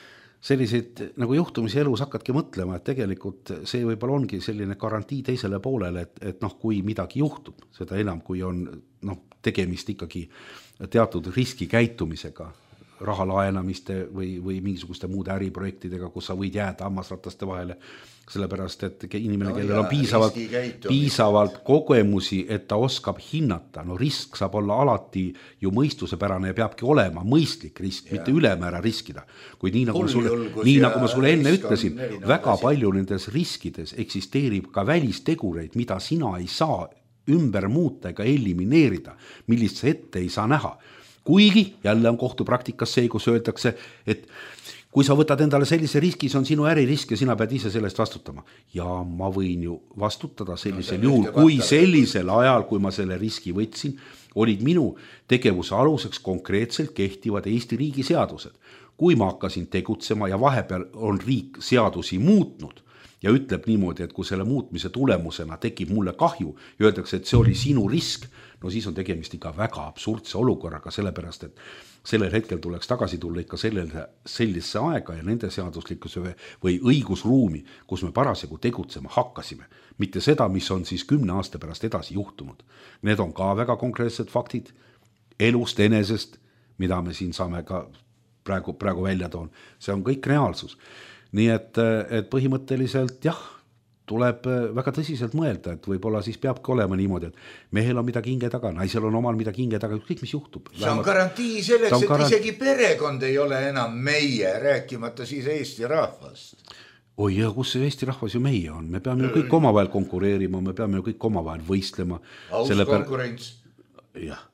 nagu juhtumisi elus hakkadki mõtlema, et tegelikult see võib-olla ongi selline garantii teisele poolele, et kui midagi juhtub, seda enam, kui on tegemist ikkagi teatud riskikäitumisega, raha laenamiste või mingisuguste muude äriprojektidega, kus sa võid jääda hammasrataste vahele, sellepärast, et inimene, kellel on piisavalt kogemusi, et ta oskab hinnata, risk saab olla alati ju mõistusepärane ja peabki olema mõistlik risk, mitte ülemäära riskida. Kuid nii nagu ma sulle enne ütlesin, väga palju nendes riskides eksisteerib ka välistegureid, mida sina ei saa ümber muuta ega elimineerida, millist sa ette ei saa näha. Kuigi jälle on kohtupraktikas see, kus öeldakse, et kui sa võtad endale sellise riski, see on sinu äririsk ja sina pead ise sellest vastutama. Ja ma võin ju vastutada sellisel juhul, kui sellisel ajal, kui ma selle riski võtsin, olid minu tegevuse aluseks konkreetselt kehtivad Eesti riigi seadused. Kui ma hakkasin tegutsema ja vahepeal on riik seadusi muutnud ja ütleb niimoodi, et kui selle muutmise tulemusena tekib mulle kahju ja öeldakse, et see oli sinu risk, siis on tegemist ikka väga absurdse olukorraga, sellepärast, et sellel hetkel tuleks tagasi tulla ikka sellise aega ja nende seaduslikkuse või õigusruumi, kus me parasjagu tegutsema hakkasime. Mitte seda, mis on siis 10 aasta pärast edasi juhtunud. Need on ka väga konkreetsed faktid elust enesest, mida me siin saame ka praegu välja toon. See on kõik reaalsus. Nii et põhimõtteliselt jah, tuleb väga tõsiselt mõelda, et võib-olla siis peabki olema niimoodi, et mehel on midagi hinge taga, naisel on omal midagi hinge taga, kõik mis juhtub. See on garantii selleks, et isegi perekond ei ole enam meie, rääkimata siis Eesti rahvast. Oi, ja kus see Eesti rahvas ju meie on? Me peame ju kõik omavahel konkureerima, me peame ju kõik omavahel võistlema. Aus konkurents. Jah.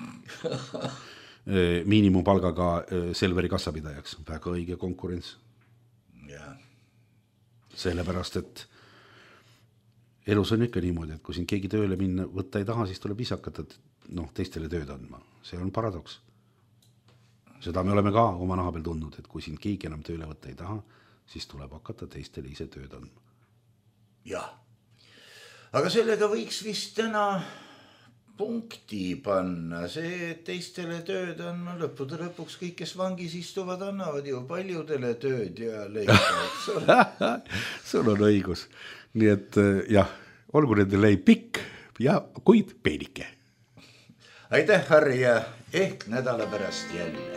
Miinimumpalgaga Selveri kassapidajaks. Väga õige konkurents. Sellepärast, et elus on ikka niimoodi, et kui siin keegi tööle minna võtta ei taha, siis tuleb ise hakata teistele tööd andma. See on paradoks. Seda me oleme ka oma naha peal tundnud, et kui siin keegi enam tööle võtta ei taha, siis tuleb hakata teistele ise tööd andma. Jah. Aga sellega võiks vist täna punkti panna. See teistele tööd on lõppude lõpuks kõik, kes vangis istuvad, annavad ju paljudele tööd ja leikavad. Sul on õigus. Nii et jah, olgu nende leib pikk ja kuid peenike. Aitäh, Harri, ja ehk nädala pärast jälle.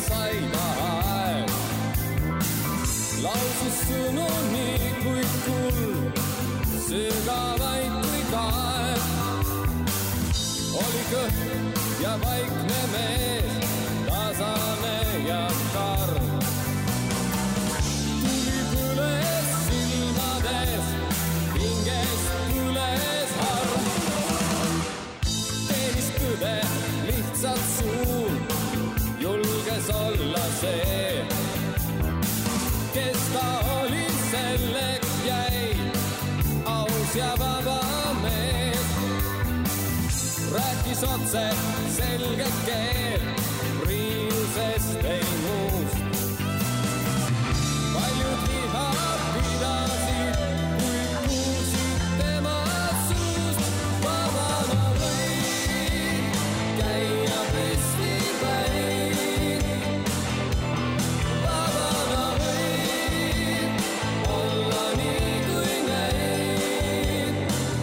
saida aeg. Lausus sõnu nii kui kuld, sügavaid kui kaeg. Oli kõht ja vaikne mees, tasane ja karm. Tuli põles silmades, hingest põles harm. Teenis tõde lihtsalt suun, julges olla see, kes ta oli, selleks jäi aus ja vaba mees. Rääkis otse selget keel, riiusest ei muust. Paljud liha pidasid, kui kuulsid tema suust. Vabana võid käia püsti päin. Vabana võid olla nii kui neid.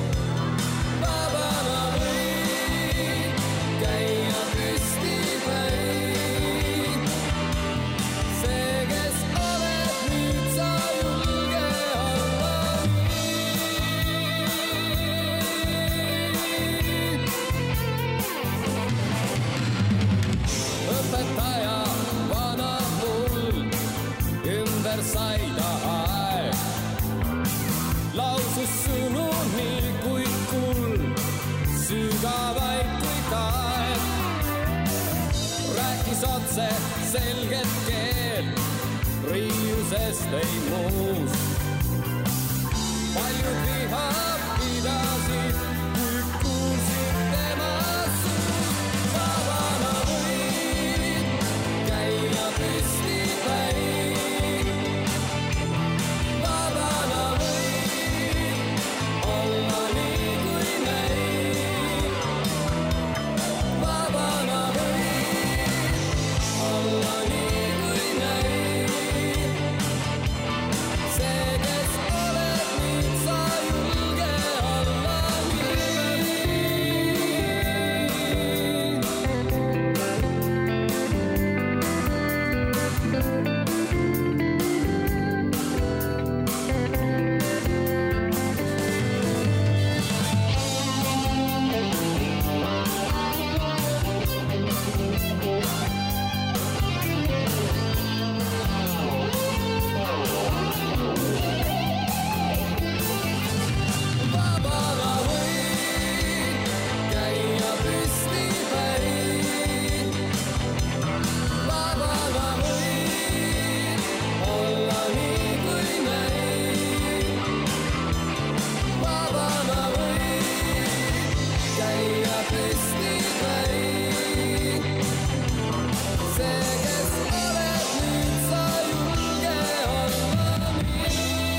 Vabana võid käia püsti päin. See, kes oled nüüd, sa julge olla nii. Õpetaja vana mul, ümber saida aeg. Lausus sõnu nii kui kuld, sügavaid kui kaeg. Rääkis otse selget keel, riiusest ei muust. Paljud viha pidasid, kui kuulsid tema suust. Vabana võid käia püsti päin. Vabana võid olla nii kui neid. Vabana võid olla nii kui neid. See, kes oled nüüd, sa julge olla nii. Vabana võid käia püsti päin. Vabana võid olla nii kui neid. Vabana võid käia püsti päin. See, kes oled nüüd, sa julge olla nii.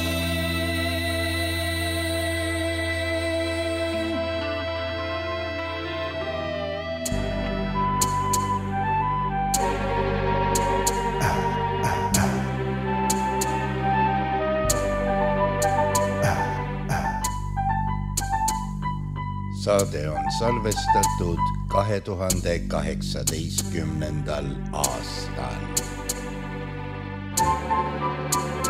Saade on salvestatud 2018. aastal.